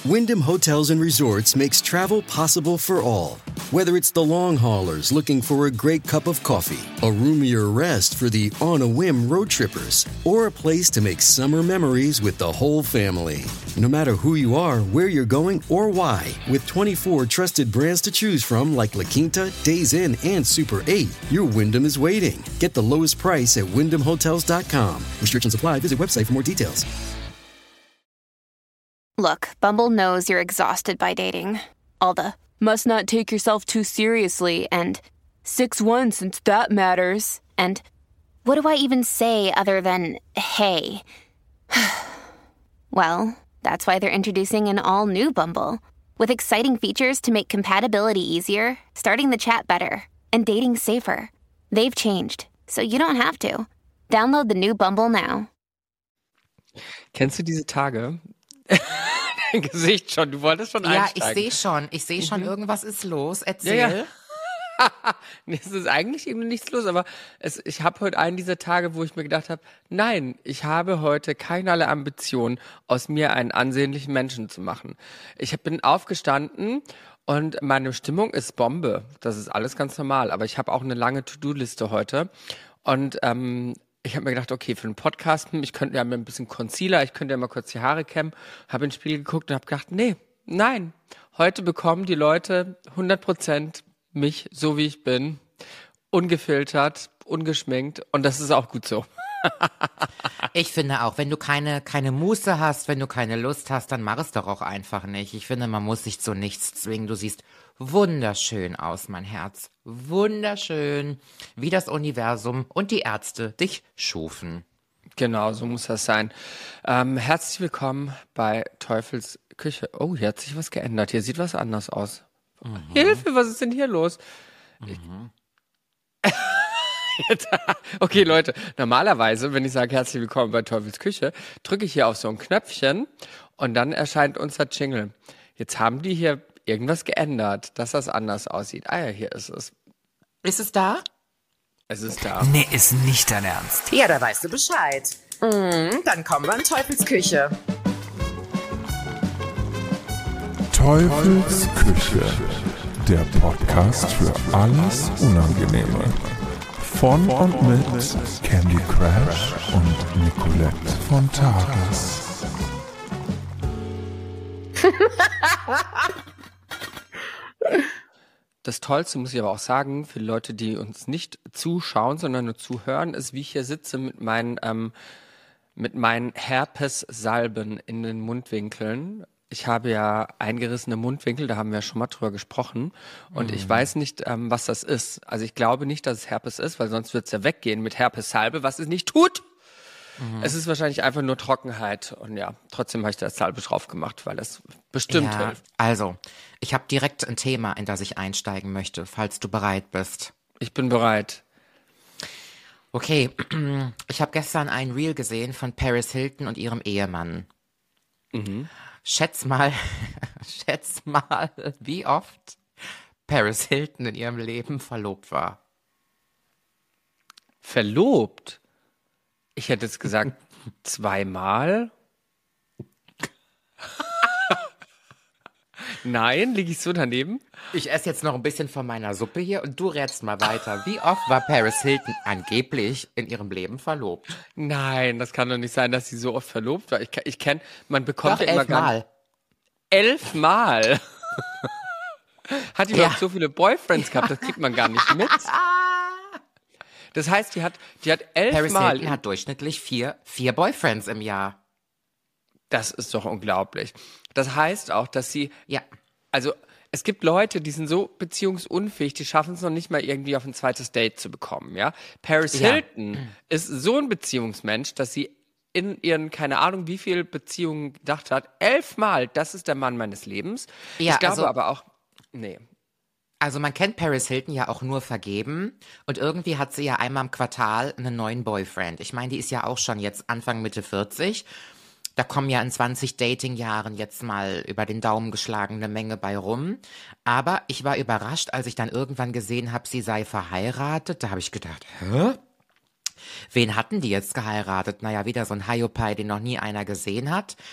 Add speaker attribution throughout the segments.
Speaker 1: Wyndham Hotels and Resorts makes travel possible for all. Whether it's the long haulers looking for a great cup of coffee, a roomier rest for the on-a-whim road trippers, or a place to make summer memories with the whole family. No matter who you are, where you're going, or why, with 24 trusted brands to choose from like La Quinta, Days Inn, and Super 8, your Wyndham is waiting. Get the lowest price at wyndhamhotels.com. Restrictions apply. Visit website for more details.
Speaker 2: Look, Bumble knows you're exhausted by dating. All the, must not take yourself too seriously, and 6'1" since that matters. And what do I even say other than, hey? Well, that's why they're introducing an all-new Bumble. With exciting features to make compatibility easier, starting the chat better, and dating safer. They've changed, so you don't have to. Download the new Bumble now.
Speaker 3: Kennst du diese Tage? Dein Gesicht schon, du wolltest schon einsteigen.
Speaker 4: Ja, ich sehe schon, irgendwas ist los. Erzähl.
Speaker 3: Ja. Nee, es ist eigentlich irgendwie nichts los, aber ich habe heute einen dieser Tage, wo ich mir gedacht habe, nein, ich habe heute keinerlei Ambition, aus mir einen ansehnlichen Menschen zu machen. Ich bin aufgestanden und meine Stimmung ist Bombe. Das ist alles ganz normal, aber ich habe auch eine lange To-Do-Liste heute und ich habe mir gedacht, okay, für einen Podcast, ich könnte ja mit ein bisschen Concealer, ich könnte ja mal kurz die Haare kämmen, habe ins Spiegel geguckt und habe gedacht, nein, heute bekommen die Leute 100% mich, so wie ich bin, ungefiltert, ungeschminkt und das ist auch gut so.
Speaker 4: Ich finde auch, wenn du keine Muße hast, wenn du keine Lust hast, dann mach es doch auch einfach nicht. Ich finde, man muss sich zu nichts zwingen. Du siehst wunderschön aus, mein Herz. Wunderschön, wie das Universum und die Ärzte dich schufen.
Speaker 3: Genau, so muss das sein. Herzlich willkommen bei Teufels Küche. Oh, hier hat sich was geändert. Hier sieht was anders aus. Hilfe, was ist denn hier los? Okay, Leute, normalerweise, wenn ich sage herzlich willkommen bei Teufels Küche, drücke ich hier auf so ein Knöpfchen und dann erscheint unser Jingle. Jetzt haben die hier irgendwas geändert, dass das anders aussieht. Ah ja, hier ist es.
Speaker 4: Ist es da?
Speaker 3: Es ist da.
Speaker 5: Nee, ist nicht dein Ernst.
Speaker 4: Ja, da weißt du Bescheid. Dann kommen wir in Teufels Küche.
Speaker 6: Teufels Küche, der Podcast für alles Unangenehme. Von und mit Candy Crash und Nicolette von Tages.
Speaker 3: Das Tollste, muss ich aber auch sagen, für die Leute, die uns nicht zuschauen, sondern nur zuhören, ist, wie ich hier sitze mit meinen Herpes-Salben in den Mundwinkeln. Ich habe ja eingerissene Mundwinkel, da haben wir ja schon mal drüber gesprochen. Und ich weiß nicht, was das ist. Also ich glaube nicht, dass es Herpes ist, weil sonst wird es ja weggehen mit Herpes-Salbe, was es nicht tut. Es ist wahrscheinlich einfach nur Trockenheit. Und ja, trotzdem habe ich da Salbe drauf gemacht, weil das bestimmt hilft.
Speaker 4: Also, ich habe direkt ein Thema, in das ich einsteigen möchte, falls du bereit bist.
Speaker 3: Ich bin bereit.
Speaker 4: Okay, ich habe gestern ein Reel gesehen von Paris Hilton und ihrem Ehemann. Schätz mal, wie oft Paris Hilton in ihrem Leben verlobt war.
Speaker 3: Verlobt? Ich hätte jetzt gesagt, 2-mal. Nein, liege ich so daneben?
Speaker 4: Ich esse jetzt noch ein bisschen von meiner Suppe hier und du rätst mal weiter. Wie oft war Paris Hilton angeblich in ihrem Leben verlobt?
Speaker 3: Nein, das kann doch nicht sein, dass sie so oft verlobt war. Ich kenne, man bekommt
Speaker 4: Doch,
Speaker 3: ja immer
Speaker 4: 11 Mal.
Speaker 3: 11 Mal? Hat die überhaupt so viele Boyfriends gehabt? Das kriegt man gar nicht mit. Das heißt, die hat 11
Speaker 4: Paris
Speaker 3: Mal...
Speaker 4: Hilton hat durchschnittlich vier Boyfriends im Jahr.
Speaker 3: Das ist doch unglaublich. Das heißt auch, dass sie...
Speaker 4: Ja.
Speaker 3: Also, es gibt Leute, die sind so beziehungsunfähig, die schaffen es noch nicht mal irgendwie auf ein zweites Date zu bekommen, ja? Paris Hilton ist so ein Beziehungsmensch, dass sie in ihren, keine Ahnung, wie viel Beziehungen gedacht hat. 11 Mal, das ist der Mann meines Lebens.
Speaker 4: Ja,
Speaker 3: ich glaube
Speaker 4: also,
Speaker 3: aber auch... Nee.
Speaker 4: Also man kennt Paris Hilton ja auch nur vergeben und irgendwie hat sie ja einmal im Quartal einen neuen Boyfriend. Ich meine, die ist ja auch schon jetzt Anfang Mitte 40. Da kommen ja in 20 Dating-Jahren jetzt mal über den Daumen geschlagen eine Menge bei rum. Aber ich war überrascht, als ich dann irgendwann gesehen habe, sie sei verheiratet. Da habe ich gedacht, hä? Wen hatten die jetzt geheiratet? Naja, wieder so ein Hiopai, den noch nie einer gesehen hat.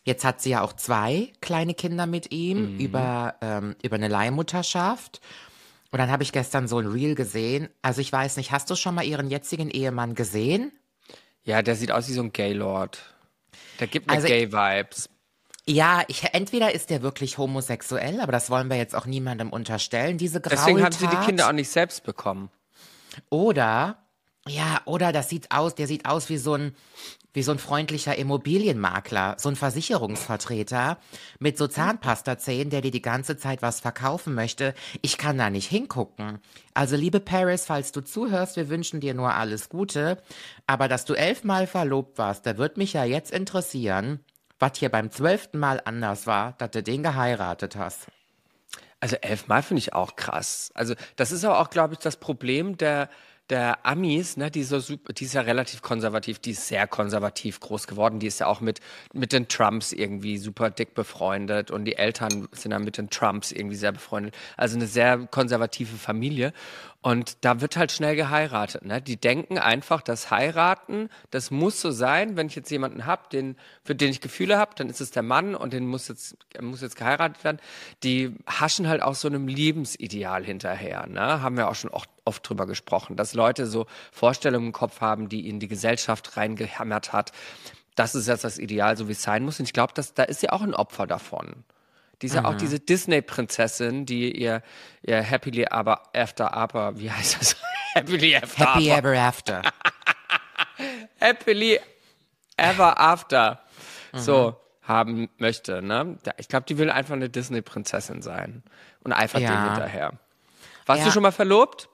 Speaker 4: Jetzt hat sie ja auch 2 kleine Kinder mit ihm über eine Leihmutterschaft. Und dann habe ich gestern so ein Reel gesehen. Also ich weiß nicht, hast du schon mal ihren jetzigen Ehemann gesehen?
Speaker 3: Ja, der sieht aus wie so ein Gaylord. Der gibt mir
Speaker 4: Also
Speaker 3: Gay-Vibes.
Speaker 4: Ja, entweder ist der wirklich homosexuell, aber das wollen wir jetzt auch niemandem unterstellen, diese Graultat.
Speaker 3: Deswegen haben sie die Kinder auch nicht selbst bekommen.
Speaker 4: Oder der sieht aus wie so ein freundlicher Immobilienmakler, so ein Versicherungsvertreter mit so Zahnpastazähnen, der dir die ganze Zeit was verkaufen möchte. Ich kann da nicht hingucken. Also liebe Paris, falls du zuhörst, wir wünschen dir nur alles Gute. Aber dass du 11 Mal verlobt warst, da wird mich ja jetzt interessieren, was hier beim 12. Mal anders war, dass du den geheiratet hast.
Speaker 3: Also 11 Mal finde ich auch krass. Also das ist aber auch, glaube ich, das Problem der Amis, ne, die ist ja relativ konservativ, die ist sehr konservativ groß geworden, die ist ja auch mit den Trumps irgendwie super dick befreundet und die Eltern sind dann mit den Trumps irgendwie sehr befreundet. Also eine sehr konservative Familie und da wird halt schnell geheiratet, ne? Die denken einfach, dass heiraten, das muss so sein, wenn ich jetzt jemanden habe, für den ich Gefühle habe, dann ist es der Mann und den muss jetzt geheiratet werden. Die haschen halt auch so einem Lebensideal hinterher, ne? Haben wir auch schon oft drüber gesprochen, dass Leute so Vorstellungen im Kopf haben, die ihnen die Gesellschaft reingehammert hat. Das ist jetzt das Ideal, so wie es sein muss. Und ich glaube, da ist sie auch ein Opfer davon. Die ist ja auch diese Disney-Prinzessin, die ihr Happily After, wie heißt das? Happily After.
Speaker 4: Happy Ever After.
Speaker 3: Happily Ever After. So haben möchte, ne? Ich glaube, die will einfach eine Disney-Prinzessin sein. Und eifert dem hinterher. Warst du schon mal verlobt?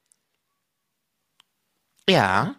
Speaker 4: Ja.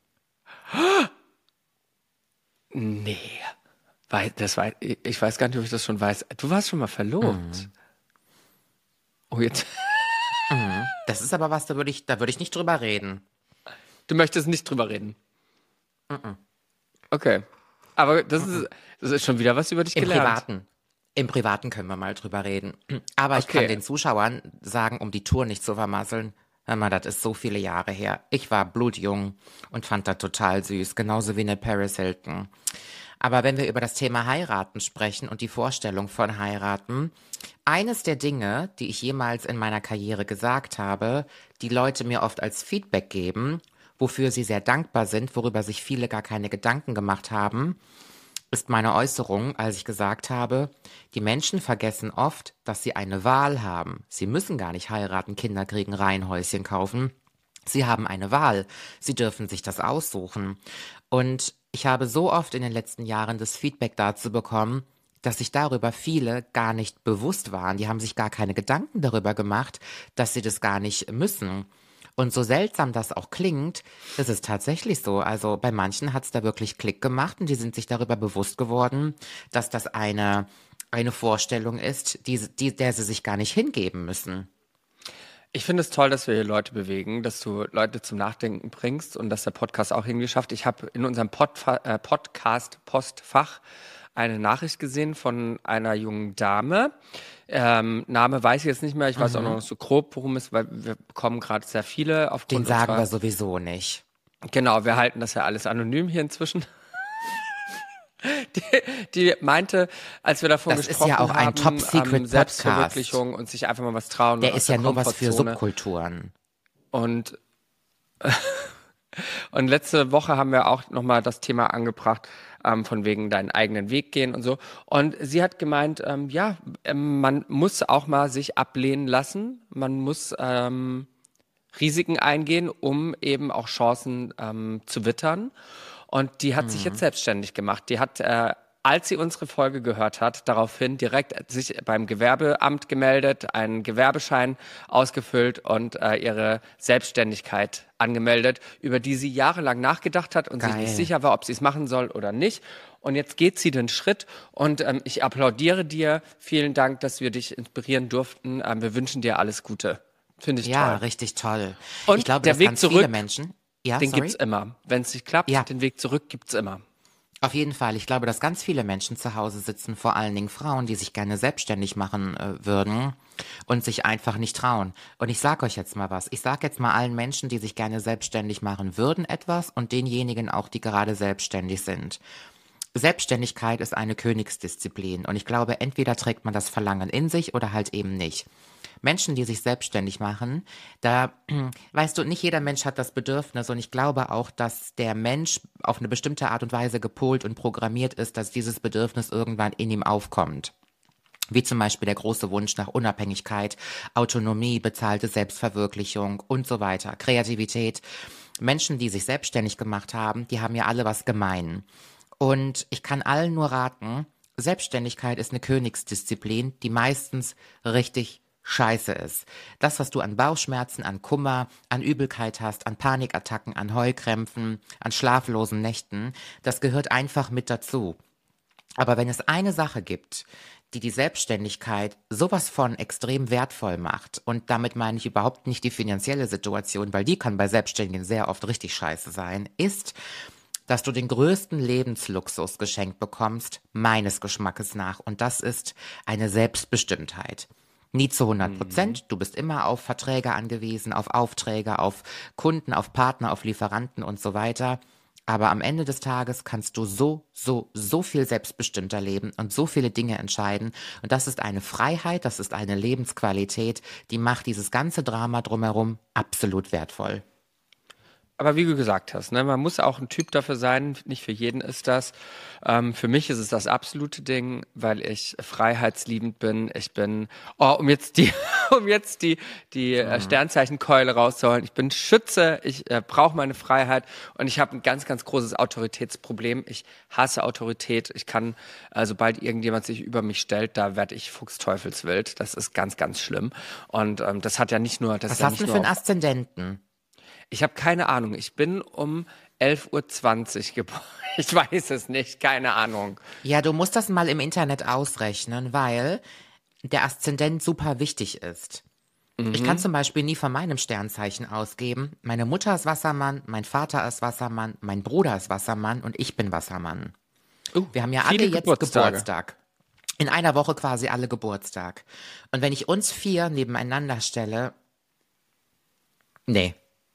Speaker 3: Nee. Ich weiß gar nicht, ob ich das schon weiß. Du warst schon mal verlobt. Oh, jetzt.
Speaker 4: Das ist aber was, da würde ich nicht drüber reden.
Speaker 3: Du möchtest nicht drüber reden? Okay. Aber das ist schon wieder was über dich gelernt.
Speaker 4: Im Privaten können wir mal drüber reden. Aber ich kann den Zuschauern sagen, um die Tour nicht zu vermasseln, hör mal, das ist so viele Jahre her. Ich war blutjung und fand das total süß, genauso wie eine Paris Hilton. Aber wenn wir über das Thema Heiraten sprechen und die Vorstellung von Heiraten, eines der Dinge, die ich jemals in meiner Karriere gesagt habe, die Leute mir oft als Feedback geben, wofür sie sehr dankbar sind, worüber sich viele gar keine Gedanken gemacht haben, ist meine Äußerung, als ich gesagt habe, die Menschen vergessen oft, dass sie eine Wahl haben. Sie müssen gar nicht heiraten, Kinder kriegen, Reihenhäuschen kaufen. Sie haben eine Wahl. Sie dürfen sich das aussuchen. Und ich habe so oft in den letzten Jahren das Feedback dazu bekommen, dass sich darüber viele gar nicht bewusst waren. Die haben sich gar keine Gedanken darüber gemacht, dass sie das gar nicht müssen. Und so seltsam das auch klingt, ist es tatsächlich so. Also bei manchen hat es da wirklich Klick gemacht und die sind sich darüber bewusst geworden, dass das eine Vorstellung ist, der sie sich gar nicht hingeben müssen.
Speaker 3: Ich finde es toll, dass wir hier Leute bewegen, dass du Leute zum Nachdenken bringst und dass der Podcast auch irgendwie schafft. Ich habe in unserem Podcast-Postfach eine Nachricht gesehen von einer jungen Dame. Name weiß ich jetzt nicht mehr, ich weiß auch noch so grob, worum es, weil wir bekommen gerade sehr viele aufgrund
Speaker 4: Den sagen wir sowieso nicht.
Speaker 3: Genau, wir halten das ja alles anonym hier inzwischen. Die meinte, als wir davon gesprochen haben,
Speaker 4: das ist ja auch ein Top-Secret-Podcast.
Speaker 3: Selbstverwirklichung und sich einfach mal was trauen.
Speaker 4: Der ist ja nur was für Subkulturen.
Speaker 3: Und letzte Woche haben wir auch nochmal das Thema angebracht, von wegen deinen eigenen Weg gehen und so. Und sie hat gemeint, man muss auch mal sich ablehnen lassen. Man muss Risiken eingehen, um eben auch Chancen zu wittern. Und die hat sich jetzt selbstständig gemacht. Die hat, als sie unsere Folge gehört hat, daraufhin direkt sich beim Gewerbeamt gemeldet, einen Gewerbeschein ausgefüllt und ihre Selbstständigkeit angemeldet, über die sie jahrelang nachgedacht hat und sich nicht sicher war, ob sie es machen soll oder nicht. Und jetzt geht sie den Schritt und ich applaudiere dir. Vielen Dank, dass wir dich inspirieren durften. Wir wünschen dir alles Gute. Finde ich toll.
Speaker 4: Ja, richtig toll.
Speaker 3: Und
Speaker 4: ich glaube,
Speaker 3: der
Speaker 4: dass
Speaker 3: Weg
Speaker 4: ganz
Speaker 3: zurück,
Speaker 4: viele Menschen... Ja,
Speaker 3: den gibt's immer. Wenn es nicht klappt, den Weg zurück gibt's immer.
Speaker 4: Auf jeden Fall. Ich glaube, dass ganz viele Menschen zu Hause sitzen, vor allen Dingen Frauen, die sich gerne selbstständig machen würden und sich einfach nicht trauen. Und ich sage euch jetzt mal was. Ich sage jetzt mal allen Menschen, die sich gerne selbstständig machen würden, etwas und denjenigen auch, die gerade selbstständig sind. Selbstständigkeit ist eine Königsdisziplin und ich glaube, entweder trägt man das Verlangen in sich oder halt eben nicht. Menschen, die sich selbstständig machen, da, weißt du, nicht jeder Mensch hat das Bedürfnis und ich glaube auch, dass der Mensch auf eine bestimmte Art und Weise gepolt und programmiert ist, dass dieses Bedürfnis irgendwann in ihm aufkommt. Wie zum Beispiel der große Wunsch nach Unabhängigkeit, Autonomie, bezahlte Selbstverwirklichung und so weiter, Kreativität. Menschen, die sich selbstständig gemacht haben, die haben ja alle was gemein. Und ich kann allen nur raten, Selbstständigkeit ist eine Königsdisziplin, die meistens richtig scheiße ist. Das, was du an Bauchschmerzen, an Kummer, an Übelkeit hast, an Panikattacken, an Heulkrämpfen, an schlaflosen Nächten, das gehört einfach mit dazu. Aber wenn es eine Sache gibt, die Selbstständigkeit sowas von extrem wertvoll macht, und damit meine ich überhaupt nicht die finanzielle Situation, weil die kann bei Selbstständigen sehr oft richtig scheiße sein, ist, dass du den größten Lebensluxus geschenkt bekommst, meines Geschmackes nach, und das ist eine Selbstbestimmtheit. Nie zu 100%, du bist immer auf Verträge angewiesen, auf Aufträge, auf Kunden, auf Partner, auf Lieferanten und so weiter. Aber am Ende des Tages kannst du so viel selbstbestimmter leben und so viele Dinge entscheiden. Und das ist eine Freiheit, das ist eine Lebensqualität, die macht dieses ganze Drama drumherum absolut wertvoll.
Speaker 3: Aber wie du gesagt hast, ne, man muss auch ein Typ dafür sein, nicht für jeden ist das. Für mich ist es das absolute Ding, weil ich freiheitsliebend bin. Ich bin, um jetzt die Sternzeichenkeule rauszuholen, ich bin Schütze, ich brauche meine Freiheit und ich habe ein ganz, ganz großes Autoritätsproblem. Ich hasse Autorität. Ich kann, sobald irgendjemand sich über mich stellt, da werde ich fuchsteufelswild. Das ist ganz, ganz schlimm. Und das hat ja nicht nur...
Speaker 4: Was hast du für einen Aszendenten?
Speaker 3: Ich habe keine Ahnung. Ich bin um 11:20 Uhr geboren. Ich weiß es nicht, keine Ahnung.
Speaker 4: Ja, du musst das mal im Internet ausrechnen, weil der Aszendent super wichtig ist. Ich kann zum Beispiel nie von meinem Sternzeichen ausgeben. Meine Mutter ist Wassermann, mein Vater ist Wassermann, mein Bruder ist Wassermann und ich bin Wassermann. Wir haben ja alle jetzt Geburtstag. In einer Woche quasi alle Geburtstag. Und wenn ich uns 4 nebeneinander stelle, nee.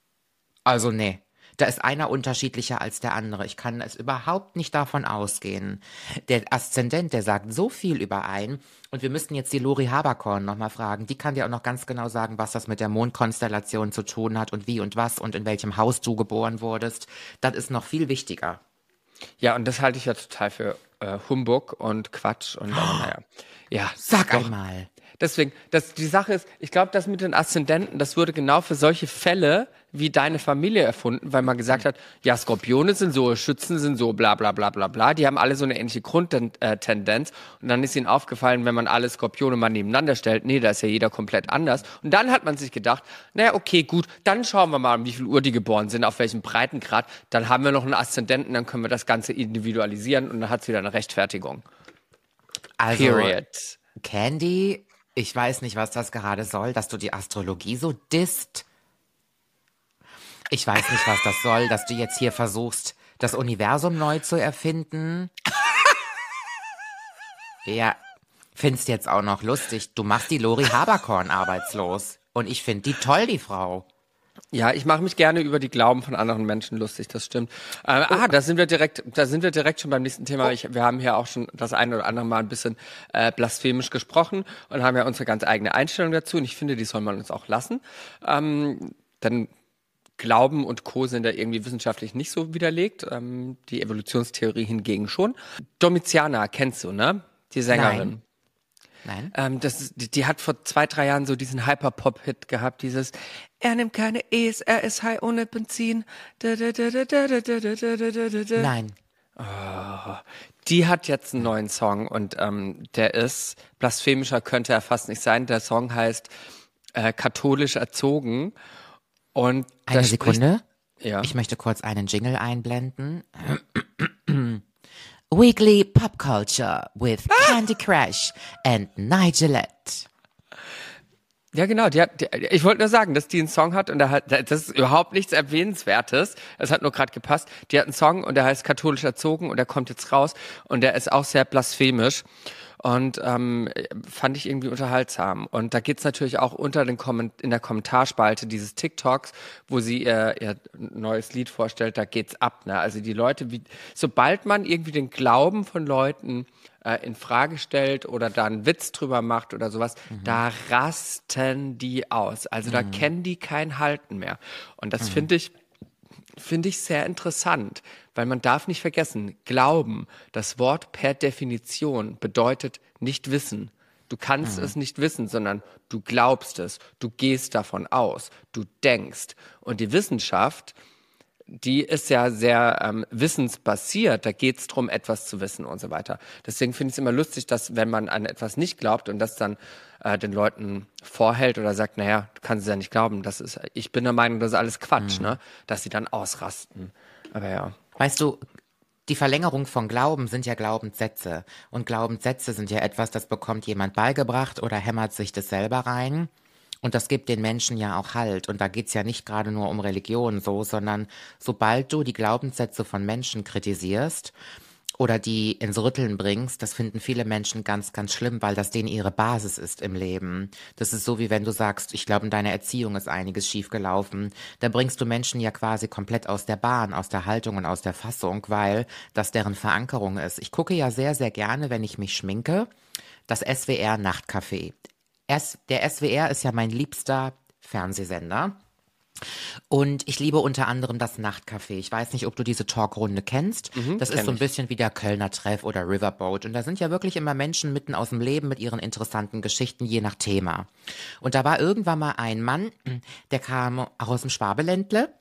Speaker 4: Da ist einer unterschiedlicher als der andere. Ich kann es überhaupt nicht davon ausgehen. Der Aszendent, der sagt so viel über einen. Und wir müssten jetzt die Lori Haberkorn nochmal fragen. Die kann dir auch noch ganz genau sagen, was das mit der Mondkonstellation zu tun hat und wie und was und in welchem Haus du geboren wurdest. Das ist noch viel wichtiger.
Speaker 3: Ja, und das halte ich ja total für Humbug und Quatsch. Und naja. Ja,
Speaker 4: sag einmal.
Speaker 3: Deswegen, die Sache ist, ich glaube, das mit den Aszendenten, das wurde genau für solche Fälle wie deine Familie erfunden, weil man gesagt hat, ja, Skorpione sind so, Schützen sind so, bla bla bla bla bla. Die haben alle so eine ähnliche Grundtendenz. Und dann ist ihnen aufgefallen, wenn man alle Skorpione mal nebeneinander stellt, nee, da ist ja jeder komplett anders. Und dann hat man sich gedacht, naja, okay, gut, dann schauen wir mal, um wie viel Uhr die geboren sind, auf welchem Breitengrad. Dann haben wir noch einen Aszendenten, dann können wir das Ganze individualisieren und dann hat es wieder eine Rechtfertigung.
Speaker 4: Also,
Speaker 3: Period.
Speaker 4: Candy, ich weiß nicht, was das gerade soll, dass du die Astrologie so disst. Ich weiß nicht, was das soll, dass du jetzt hier versuchst, das Universum neu zu erfinden. Ja, findest jetzt auch noch lustig. Du machst die Lori Haberkorn arbeitslos. Und ich finde die toll, die Frau.
Speaker 3: Ja, ich mache mich gerne über die Glauben von anderen Menschen lustig, das stimmt. Da sind wir direkt schon beim nächsten Thema. Wir haben hier auch schon das eine oder andere Mal ein bisschen blasphemisch gesprochen und haben ja unsere ganz eigene Einstellung dazu. Und ich finde, die soll man uns auch lassen. Denn Glauben und Co. sind da irgendwie wissenschaftlich nicht so widerlegt. Die Evolutionstheorie hingegen schon. Domitiana kennst du, ne? Die Sängerin.
Speaker 4: Nein.
Speaker 3: Die hat vor 2-3 Jahren so diesen Hyperpop-Hit gehabt, dieses Er nimmt keine E's, er ist high ohne Benzin.
Speaker 4: Nein.
Speaker 3: Oh, die hat jetzt einen neuen Song und der ist, blasphemischer könnte er fast nicht sein. Der Song heißt Katholisch erzogen. Und
Speaker 4: eine Sekunde.
Speaker 3: Ja.
Speaker 4: Ich möchte kurz einen Jingle einblenden. Weekly Pop Culture with Candy Crush and Nigelette.
Speaker 3: Ja, genau. Ich wollte nur sagen, dass die einen Song hat und das ist überhaupt nichts Erwähnenswertes. Es hat nur gerade gepasst. Die hat einen Song und der heißt Katholisch erzogen und der kommt jetzt raus und der ist auch sehr blasphemisch. und fand ich irgendwie unterhaltsam. Und da geht's natürlich auch unter den in der Kommentarspalte dieses TikToks, wo sie ihr neues Lied vorstellt, da geht's ab. Ne? Also die Leute, sobald man irgendwie den Glauben von Leuten in Frage stellt oder da einen Witz drüber macht oder sowas, da rasten die aus. Also da kennen die kein Halten mehr. Und das finde ich sehr interessant, weil man darf nicht vergessen, Glauben, das Wort per Definition bedeutet nicht wissen. Du kannst es nicht wissen, sondern du glaubst es, du gehst davon aus, du denkst. Und die Wissenschaft, die ist ja sehr wissensbasiert, da geht es darum, etwas zu wissen und so weiter. Deswegen finde ich es immer lustig, dass wenn man an etwas nicht glaubt und das dann den Leuten vorhält oder sagt, naja, du kannst es ja nicht glauben, ich bin der Meinung, das ist alles Quatsch, ne? Dass sie dann ausrasten. Aber ja.
Speaker 4: Weißt du, die Verlängerung von Glauben sind ja Glaubenssätze. Und Glaubenssätze sind ja etwas, das bekommt jemand beigebracht oder hämmert sich das selber rein. Und das gibt den Menschen ja auch Halt. Und da geht's ja nicht gerade nur um Religion so, sondern sobald du die Glaubenssätze von Menschen kritisierst oder die ins Rütteln bringst, das finden viele Menschen ganz, ganz schlimm, weil das denen ihre Basis ist im Leben. Das ist so, wie wenn du sagst, ich glaube, in deiner Erziehung ist einiges schiefgelaufen. Da bringst du Menschen ja quasi komplett aus der Bahn, aus der Haltung und aus der Fassung, weil das deren Verankerung ist. Ich gucke ja sehr, sehr gerne, wenn ich mich schminke, das SWR Nachtcafé. Der SWR ist ja mein liebster Fernsehsender. Und ich liebe unter anderem das Nachtcafé. Ich weiß nicht, ob du diese Talkrunde kennst. Das ist so ein bisschen wie der Kölner Treff oder Riverboat. Und da sind ja wirklich immer Menschen mitten aus dem Leben mit ihren interessanten Geschichten, je nach Thema. Und da war irgendwann mal ein Mann, der kam auch aus dem Schwabeländle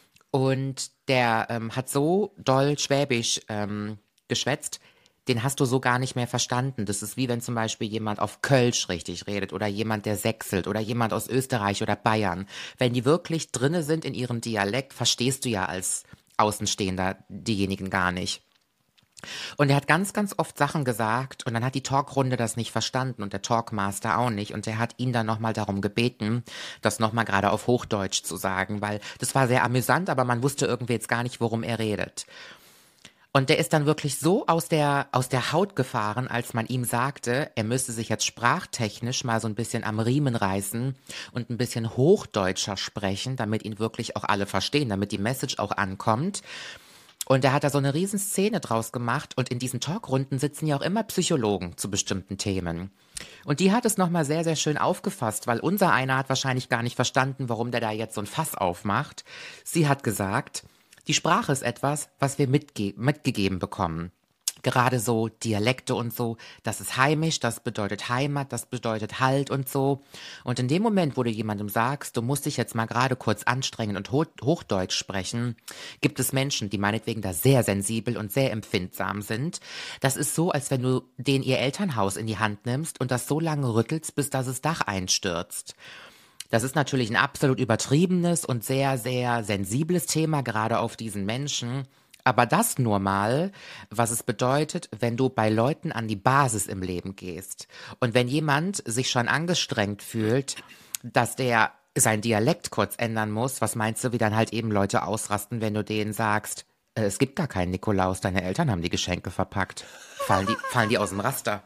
Speaker 4: und der hat so doll Schwäbisch geschwätzt, den hast du so gar nicht mehr verstanden. Das ist wie wenn zum Beispiel jemand auf Kölsch richtig redet oder jemand, der sächselt oder jemand aus Österreich oder Bayern. Wenn die wirklich drinne sind in ihrem Dialekt, verstehst du ja als Außenstehender diejenigen gar nicht. Und er hat ganz, ganz oft Sachen gesagt und dann hat die Talkrunde das nicht verstanden und der Talkmaster auch nicht und der hat ihn dann nochmal darum gebeten, das nochmal gerade auf Hochdeutsch zu sagen, weil das war sehr amüsant, aber man wusste irgendwie jetzt gar nicht, worum er redet. Und der ist dann wirklich so aus der Haut gefahren, als man ihm sagte, er müsste sich jetzt sprachtechnisch mal so ein bisschen am Riemen reißen und ein bisschen Hochdeutscher sprechen, damit ihn wirklich auch alle verstehen, damit die Message auch ankommt. Und er hat da so eine Riesenszene draus gemacht und in diesen Talkrunden sitzen ja auch immer Psychologen zu bestimmten Themen. Und die hat es nochmal sehr, sehr schön aufgefasst, weil unser einer hat wahrscheinlich gar nicht verstanden, warum der da jetzt so ein Fass aufmacht. Sie hat gesagt, die Sprache ist etwas, was wir mitgegeben bekommen. Gerade so Dialekte und so, das ist heimisch, das bedeutet Heimat, das bedeutet Halt und so. Und in dem Moment, wo du jemandem sagst, du musst dich jetzt mal gerade kurz anstrengen und Hochdeutsch sprechen, gibt es Menschen, die meinetwegen da sehr sensibel und sehr empfindsam sind. Das ist so, als wenn du denen ihr Elternhaus in die Hand nimmst und das so lange rüttelst, bis das Dach einstürzt. Das ist natürlich ein absolut übertriebenes und sehr, sehr sensibles Thema, gerade auf diesen Menschen. Aber das nur mal, was es bedeutet, wenn du bei Leuten an die Basis im Leben gehst. Und wenn jemand sich schon angestrengt fühlt, dass der sein Dialekt kurz ändern muss, was meinst du, wie dann halt eben Leute ausrasten, wenn du denen sagst, es gibt gar keinen Nikolaus, deine Eltern haben die Geschenke verpackt. Fallen die aus dem Raster.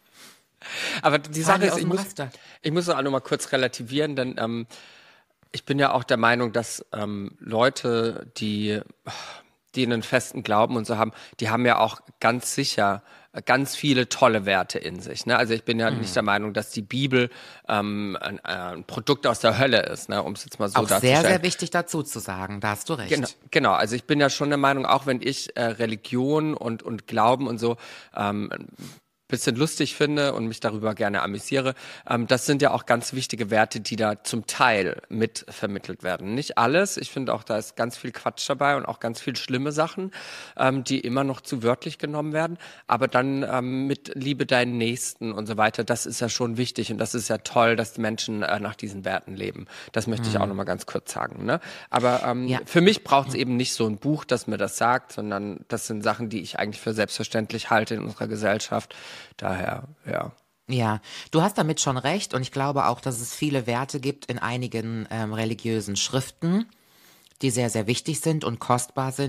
Speaker 3: Aber die Sache ist, ich muss auch noch mal kurz relativieren, denn ich bin ja auch der Meinung, dass Leute, die einen festen Glauben und so haben, die haben ja auch ganz sicher ganz viele tolle Werte in sich. Ne? Also ich bin ja nicht der Meinung, dass die Bibel ein Produkt aus der Hölle ist, ne? Um es jetzt mal so darzustellen.
Speaker 4: Auch sehr, sehr wichtig dazu zu sagen, da hast du recht.
Speaker 3: Genau, also ich bin ja schon der Meinung, auch wenn ich Religion und Glauben und so bisschen lustig finde und mich darüber gerne amüsiere, das sind ja auch ganz wichtige Werte, die da zum Teil mit vermittelt werden. Nicht alles, ich finde auch, da ist ganz viel Quatsch dabei und auch ganz viel schlimme Sachen, die immer noch zu wörtlich genommen werden, aber dann mit Liebe deinen Nächsten und so weiter, das ist ja schon wichtig und das ist ja toll, dass die Menschen nach diesen Werten leben. Das möchte ich auch nochmal ganz kurz sagen. Ne? Aber für mich braucht es eben nicht so ein Buch, das mir das sagt, sondern das sind Sachen, die ich eigentlich für selbstverständlich halte in unserer Gesellschaft. Daher, ja.
Speaker 4: Ja, du hast damit schon recht und ich glaube auch, dass es viele Werte gibt in einigen religiösen Schriften, die sehr, sehr wichtig sind und kostbar sind.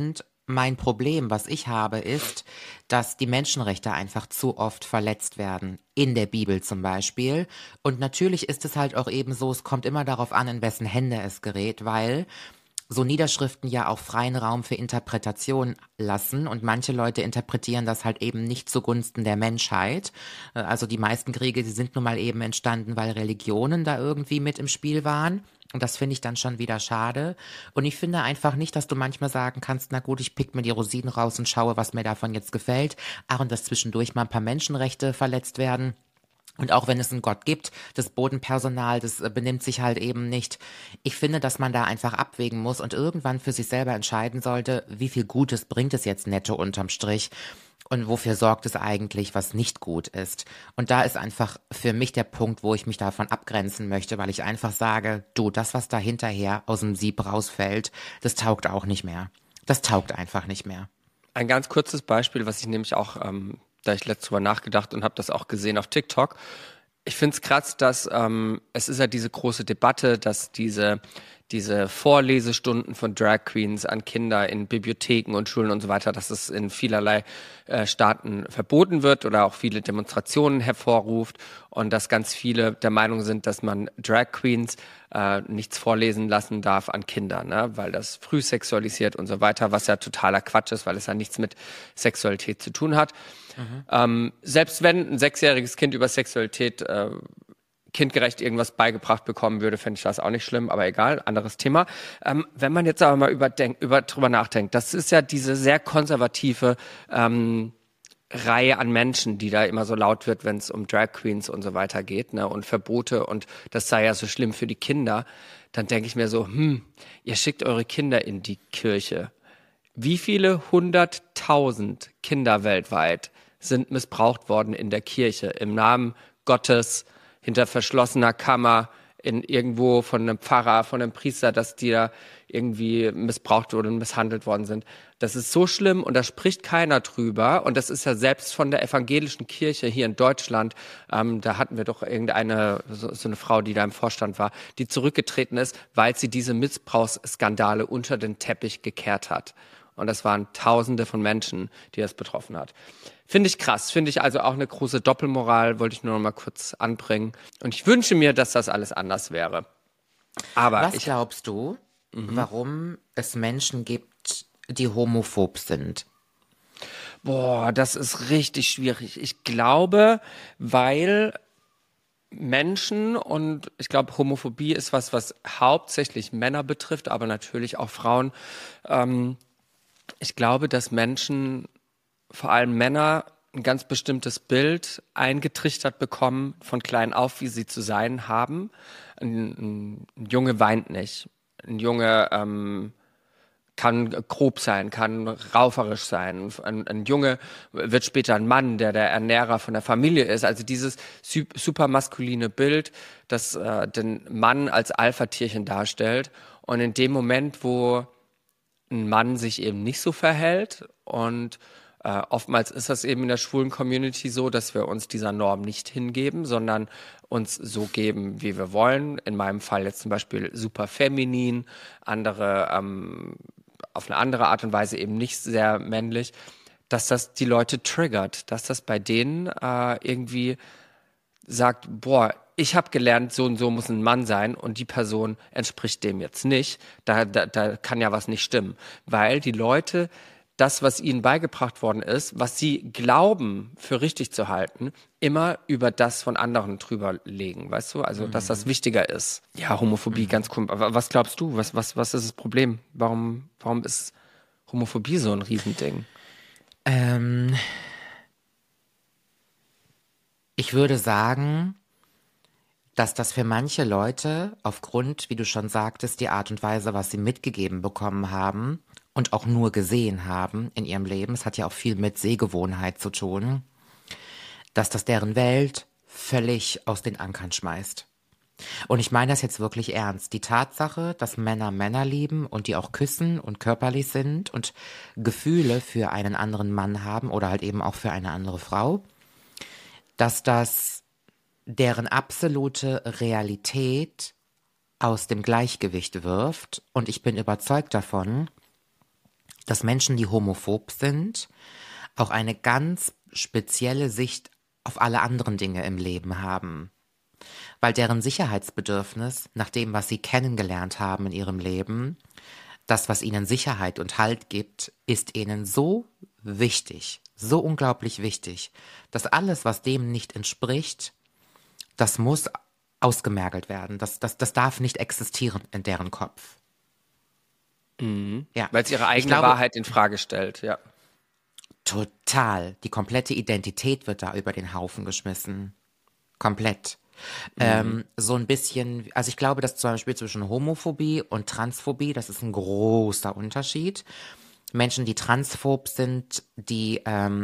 Speaker 4: mein Problem, was ich habe, ist, dass die Menschenrechte einfach zu oft verletzt werden. In der Bibel zum Beispiel. Und natürlich ist es halt auch eben so, es kommt immer darauf an, in wessen Hände es gerät, weil so Niederschriften ja auch freien Raum für Interpretation lassen und manche Leute interpretieren das halt eben nicht zugunsten der Menschheit. Also die meisten Kriege, die sind nun mal eben entstanden, weil Religionen da irgendwie mit im Spiel waren. Und das finde ich dann schon wieder schade. Und ich finde einfach nicht, dass du manchmal sagen kannst, na gut, ich pick mir die Rosinen raus und schaue, was mir davon jetzt gefällt. Ach, und dass zwischendurch mal ein paar Menschenrechte verletzt werden. Und auch wenn es einen Gott gibt, das Bodenpersonal, das benimmt sich halt eben nicht. Ich finde, dass man da einfach abwägen muss und irgendwann für sich selber entscheiden sollte, wie viel Gutes bringt es jetzt netto unterm Strich und wofür sorgt es eigentlich, was nicht gut ist. Und da ist einfach für mich der Punkt, wo ich mich davon abgrenzen möchte, weil ich einfach sage, du, das, was da hinterher aus dem Sieb rausfällt, das taugt auch nicht mehr. Das taugt einfach nicht mehr.
Speaker 3: Ein ganz kurzes Beispiel, was ich nämlich auch, da ich letztes drüber nachgedacht und habe das auch gesehen auf TikTok. Ich finde es krass, dass es ist ja diese große Debatte, dass diese Vorlesestunden von Drag Queens an Kinder in Bibliotheken und Schulen und so weiter, dass es in vielerlei Staaten verboten wird oder auch viele Demonstrationen hervorruft und dass ganz viele der Meinung sind, dass man Drag Queens nichts vorlesen lassen darf an Kinder, ne? Weil das früh sexualisiert und so weiter, was ja totaler Quatsch ist, weil es ja nichts mit Sexualität zu tun hat. Selbst wenn ein 6-jähriges Kind über Sexualität kindgerecht irgendwas beigebracht bekommen würde, fände ich das auch nicht schlimm, aber egal, anderes Thema. Wenn man jetzt aber mal drüber nachdenkt, das ist ja diese sehr konservative Reihe an Menschen, die da immer so laut wird, wenn es um Drag Queens und so weiter geht, ne, und Verbote und das sei ja so schlimm für die Kinder, dann denke ich mir so, ihr schickt eure Kinder in die Kirche. Wie viele 100.000 Kinder weltweit sind missbraucht worden in der Kirche im Namen Gottes, hinter verschlossener Kammer, in irgendwo von einem Pfarrer, von einem Priester, dass die da irgendwie missbraucht wurden und misshandelt worden sind. Das ist so schlimm und da spricht keiner drüber. Und das ist ja selbst von der evangelischen Kirche hier in Deutschland, da hatten wir doch irgendeine, so eine Frau, die da im Vorstand war, die zurückgetreten ist, weil sie diese Missbrauchsskandale unter den Teppich gekehrt hat. Und das waren Tausende von Menschen, die das betroffen hat. Finde ich krass, finde ich also auch eine große Doppelmoral, wollte ich nur noch mal kurz anbringen. Und ich wünsche mir, dass das alles anders wäre. Aber
Speaker 4: was glaubst du, warum es Menschen gibt, die homophob sind?
Speaker 3: Boah, das ist richtig schwierig. Ich glaube, weil Menschen und ich glaube, Homophobie ist was hauptsächlich Männer betrifft, aber natürlich auch Frauen. Ich glaube, dass Menschen, vor allem Männer, ein ganz bestimmtes Bild eingetrichtert bekommen von klein auf, wie sie zu sein haben. Ein Junge weint nicht. Ein Junge kann grob sein, kann rauferisch sein. Ein Junge wird später ein Mann, der Ernährer von der Familie ist. Also dieses super maskuline Bild, das den Mann als Alpha-Tierchen darstellt. Und in dem Moment, wo ein Mann sich eben nicht so verhält und oftmals ist das eben in der schwulen Community so, dass wir uns dieser Norm nicht hingeben, sondern uns so geben, wie wir wollen. In meinem Fall jetzt zum Beispiel super feminin, andere auf eine andere Art und Weise eben nicht sehr männlich, dass das die Leute triggert, dass das bei denen irgendwie sagt, boah, ich habe gelernt, so und so muss ein Mann sein und die Person entspricht dem jetzt nicht. Da kann ja was nicht stimmen, weil die Leute das, was ihnen beigebracht worden ist, was sie glauben für richtig zu halten, immer über das von anderen drüber legen, weißt du? Also, dass das wichtiger ist. Ja, Homophobie, ganz cool. Aber was glaubst du? Was ist das Problem? Warum ist Homophobie so ein Riesending?
Speaker 4: Ich würde sagen, dass das für manche Leute aufgrund, wie du schon sagtest, die Art und Weise, was sie mitgegeben bekommen haben und auch nur gesehen haben in ihrem Leben, es hat ja auch viel mit Sehgewohnheit zu tun, dass das deren Welt völlig aus den Ankern schmeißt. Und ich meine das jetzt wirklich ernst. Die Tatsache, dass Männer Männer lieben und die auch küssen und körperlich sind und Gefühle für einen anderen Mann haben oder halt eben auch für eine andere Frau, dass das deren absolute Realität aus dem Gleichgewicht wirft. Und ich bin überzeugt davon, dass Menschen, die homophob sind, auch eine ganz spezielle Sicht auf alle anderen Dinge im Leben haben. Weil deren Sicherheitsbedürfnis, nach dem, was sie kennengelernt haben in ihrem Leben, das, was ihnen Sicherheit und Halt gibt, ist ihnen so wichtig, so unglaublich wichtig, dass alles, was dem nicht entspricht, das muss ausgemergelt werden. Das darf nicht existieren in deren Kopf. Ja.
Speaker 3: Weil es ihre eigene Wahrheit in Frage stellt, ja.
Speaker 4: Total. Die komplette Identität wird da über den Haufen geschmissen. Komplett. So ein bisschen, also ich glaube, dass zum Beispiel zwischen Homophobie und Transphobie, das ist ein großer Unterschied. Menschen, die transphob sind, die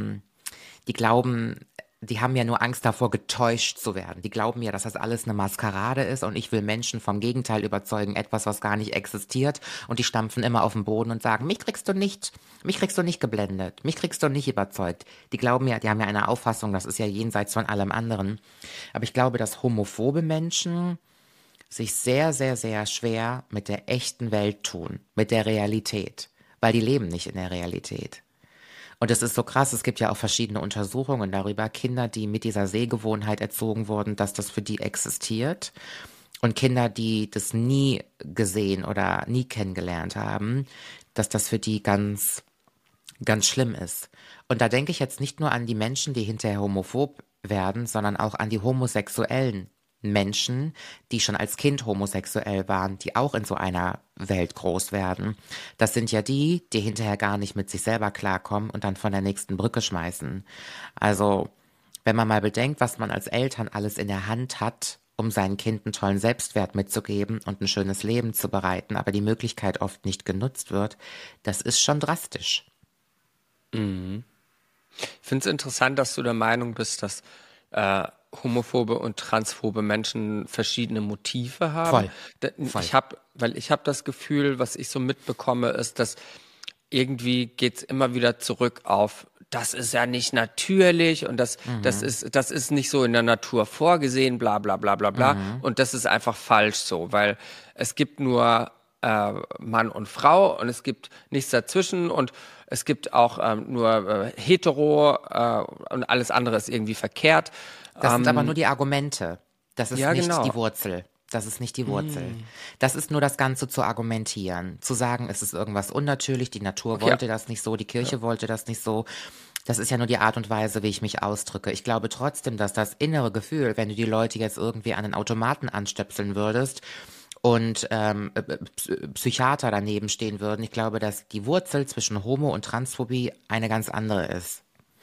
Speaker 4: glauben, die haben ja nur Angst davor, getäuscht zu werden. Die glauben ja, dass das alles eine Maskerade ist und ich will Menschen vom Gegenteil überzeugen, etwas, was gar nicht existiert, und die stampfen immer auf den Boden und sagen, mich kriegst du nicht geblendet, mich kriegst du nicht überzeugt. Die glauben ja, die haben ja eine Auffassung, das ist ja jenseits von allem anderen. Aber ich glaube, dass homophobe Menschen sich sehr, sehr, sehr schwer mit der echten Welt tun, mit der Realität, weil die leben nicht in der Realität. Und es ist so krass, es gibt ja auch verschiedene Untersuchungen darüber, Kinder, die mit dieser Sehgewohnheit erzogen wurden, dass das für die existiert, und Kinder, die das nie gesehen oder nie kennengelernt haben, dass das für die ganz, ganz schlimm ist. Und da denke ich jetzt nicht nur an die Menschen, die hinterher homophob werden, sondern auch an die homosexuellen Menschen, die schon als Kind homosexuell waren, die auch in so einer Welt groß werden. Das sind ja die hinterher gar nicht mit sich selber klarkommen und dann von der nächsten Brücke schmeißen. Also, wenn man mal bedenkt, was man als Eltern alles in der Hand hat, um seinem Kind einen tollen Selbstwert mitzugeben und ein schönes Leben zu bereiten, aber die Möglichkeit oft nicht genutzt wird, das ist schon drastisch.
Speaker 3: Ich finde es interessant, dass du der Meinung bist, dass homophobe und transphobe Menschen verschiedene Motive haben.
Speaker 4: Voll.
Speaker 3: Ich habe das Gefühl, was ich so mitbekomme, ist, dass irgendwie geht's immer wieder zurück auf, das ist ja nicht natürlich und das ist nicht so in der Natur vorgesehen, bla bla bla bla bla. Und das ist einfach falsch so, weil es gibt nur Mann und Frau und es gibt nichts dazwischen und es gibt auch nur hetero und alles andere ist irgendwie verkehrt.
Speaker 4: Das sind aber nur die Argumente. Das ist
Speaker 3: ja,
Speaker 4: nicht
Speaker 3: genau.
Speaker 4: die Wurzel. Das ist nicht die Wurzel. Das ist nur das Ganze zu argumentieren. Zu sagen, es ist irgendwas unnatürlich, die Natur wollte das nicht so, die Kirche wollte das nicht so. Das ist ja nur die Art und Weise, wie ich mich ausdrücke. Ich glaube trotzdem, dass das innere Gefühl, wenn du die Leute jetzt irgendwie an den Automaten anstöpseln würdest und Psychiater daneben stehen würden, ich glaube, dass die Wurzel zwischen Homo- und Transphobie eine ganz andere ist.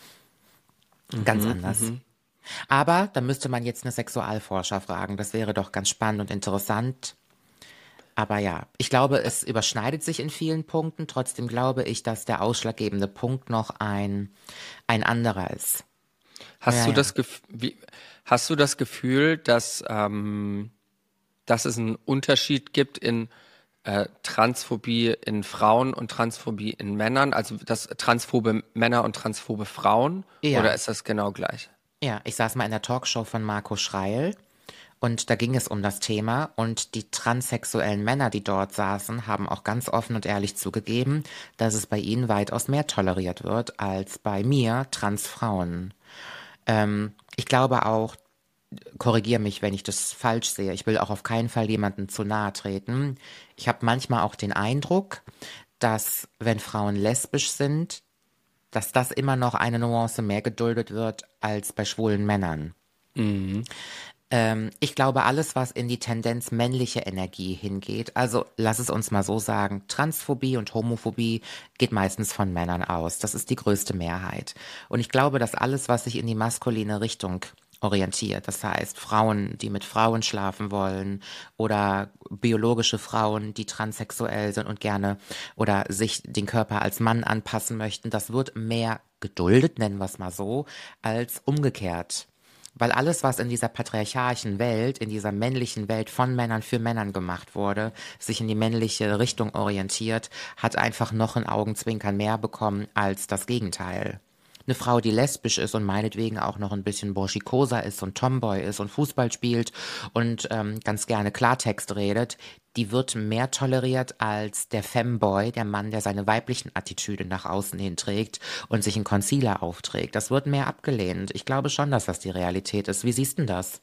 Speaker 4: Ganz anders. Aber da müsste man jetzt eine Sexualforscher fragen. Das wäre doch ganz spannend und interessant. Aber ja, ich glaube, es überschneidet sich in vielen Punkten. Trotzdem glaube ich, dass der ausschlaggebende Punkt noch ein anderer ist.
Speaker 3: Hast du das Gefühl, dass es einen Unterschied gibt in Transphobie in Frauen und Transphobie in Männern? Also dass transphobe Männer und transphobe Frauen?
Speaker 4: Ja.
Speaker 3: Oder ist das genau gleich?
Speaker 4: Ja, ich saß mal in der Talkshow von Marco Schreil und da ging es um das Thema und die transsexuellen Männer, die dort saßen, haben auch ganz offen und ehrlich zugegeben, dass es bei ihnen weitaus mehr toleriert wird als bei mir, Transfrauen. Ich glaube auch, korrigiere mich, wenn ich das falsch sehe, ich will auch auf keinen Fall jemandem zu nahe treten. Ich habe manchmal auch den Eindruck, dass wenn Frauen lesbisch sind, dass das immer noch eine Nuance mehr geduldet wird als bei schwulen Männern. Ich glaube, alles, was in die Tendenz männliche Energie hingeht, also lass es uns mal so sagen, Transphobie und Homophobie geht meistens von Männern aus. Das ist die größte Mehrheit. Und ich glaube, dass alles, was sich in die maskuline Richtung orientiert, das heißt Frauen, die mit Frauen schlafen wollen oder biologische Frauen, die transsexuell sind und gerne oder sich den Körper als Mann anpassen möchten, das wird mehr geduldet, nennen wir es mal so, als umgekehrt. Weil alles, was in dieser patriarchalischen Welt, in dieser männlichen Welt von Männern für Männern gemacht wurde, sich in die männliche Richtung orientiert, hat einfach noch ein Augenzwinkern mehr bekommen als das Gegenteil. eine Frau, die lesbisch ist und meinetwegen auch noch ein bisschen burschikoser ist und Tomboy ist und Fußball spielt und ganz gerne Klartext redet, die wird mehr toleriert als der Femboy, der Mann, der seine weiblichen Attitüde nach außen hin trägt und sich einen Concealer aufträgt. Das wird mehr abgelehnt. Ich glaube schon, dass das die Realität ist. Wie siehst du das?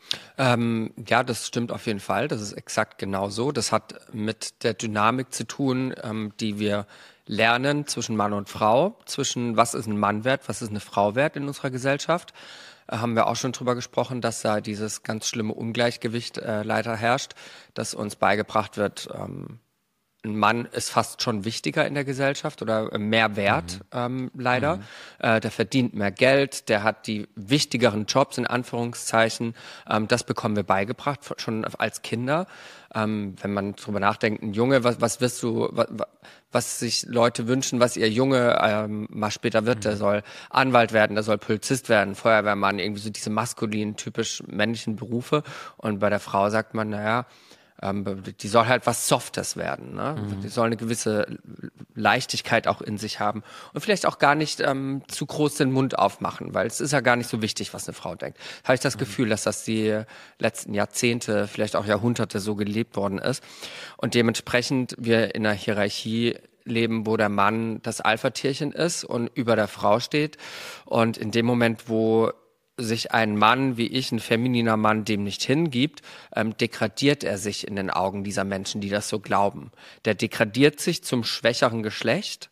Speaker 3: Ja, das stimmt auf jeden Fall. Das ist exakt genau so. Das hat mit der Dynamik zu tun, die wir lernen zwischen Mann und Frau, zwischen was ist ein Mann wert, was ist eine Frau wert in unserer Gesellschaft. Haben wir auch schon drüber gesprochen, dass da dieses ganz schlimme Ungleichgewicht leider herrscht, dass uns beigebracht wird, ein Mann ist fast schon wichtiger in der Gesellschaft oder mehr wert, leider. Der verdient mehr Geld, der hat die wichtigeren Jobs, in Anführungszeichen. Das bekommen wir beigebracht, schon als Kinder. Wenn man drüber nachdenkt, ein Junge, was wirst du, was sich Leute wünschen, was ihr Junge mal später wird, der soll Anwalt werden, der soll Polizist werden, Feuerwehrmann, irgendwie so diese maskulinen, typisch männlichen Berufe. Und bei der Frau sagt man, naja, die soll halt was Softes werden, ne? Die soll eine gewisse Leichtigkeit auch in sich haben und vielleicht auch gar nicht zu groß den Mund aufmachen, weil es ist ja gar nicht so wichtig, was eine Frau denkt. Habe ich das Gefühl, dass das die letzten Jahrzehnte, vielleicht auch Jahrhunderte so gelebt worden ist und dementsprechend wir in einer Hierarchie leben, wo der Mann das Alpha-Tierchen ist und über der Frau steht und in dem Moment, wo sich ein Mann wie ich, ein femininer Mann, dem nicht hingibt, degradiert er sich in den Augen dieser Menschen, die das so glauben. Der degradiert sich zum schwächeren Geschlecht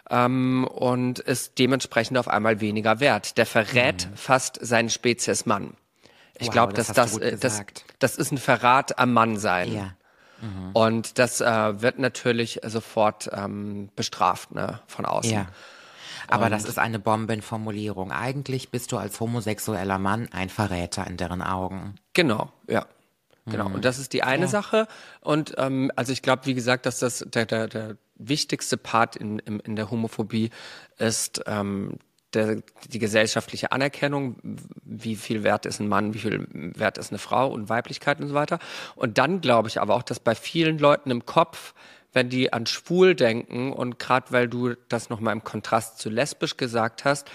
Speaker 3: und ist dementsprechend auf einmal weniger wert. Der verrät fast seine Spezies Mann. Ich glaube, dass das ist ein Verrat am Mannsein.
Speaker 4: Ja.
Speaker 3: Und das wird natürlich sofort bestraft, ne, von außen.
Speaker 4: Ja. Aber das ist eine Bombenformulierung. Eigentlich bist du als homosexueller Mann ein Verräter in deren Augen.
Speaker 3: Genau, ja. Genau. Und das ist die eine Sache. Und also ich glaube, wie gesagt, dass das der wichtigste Part in der Homophobie ist die gesellschaftliche Anerkennung, wie viel wert ist ein Mann, wie viel wert ist eine Frau und Weiblichkeit und so weiter. Und dann glaube ich aber auch, dass bei vielen Leuten im Kopf, wenn die an schwul denken und gerade weil du das nochmal im Kontrast zu lesbisch gesagt hast,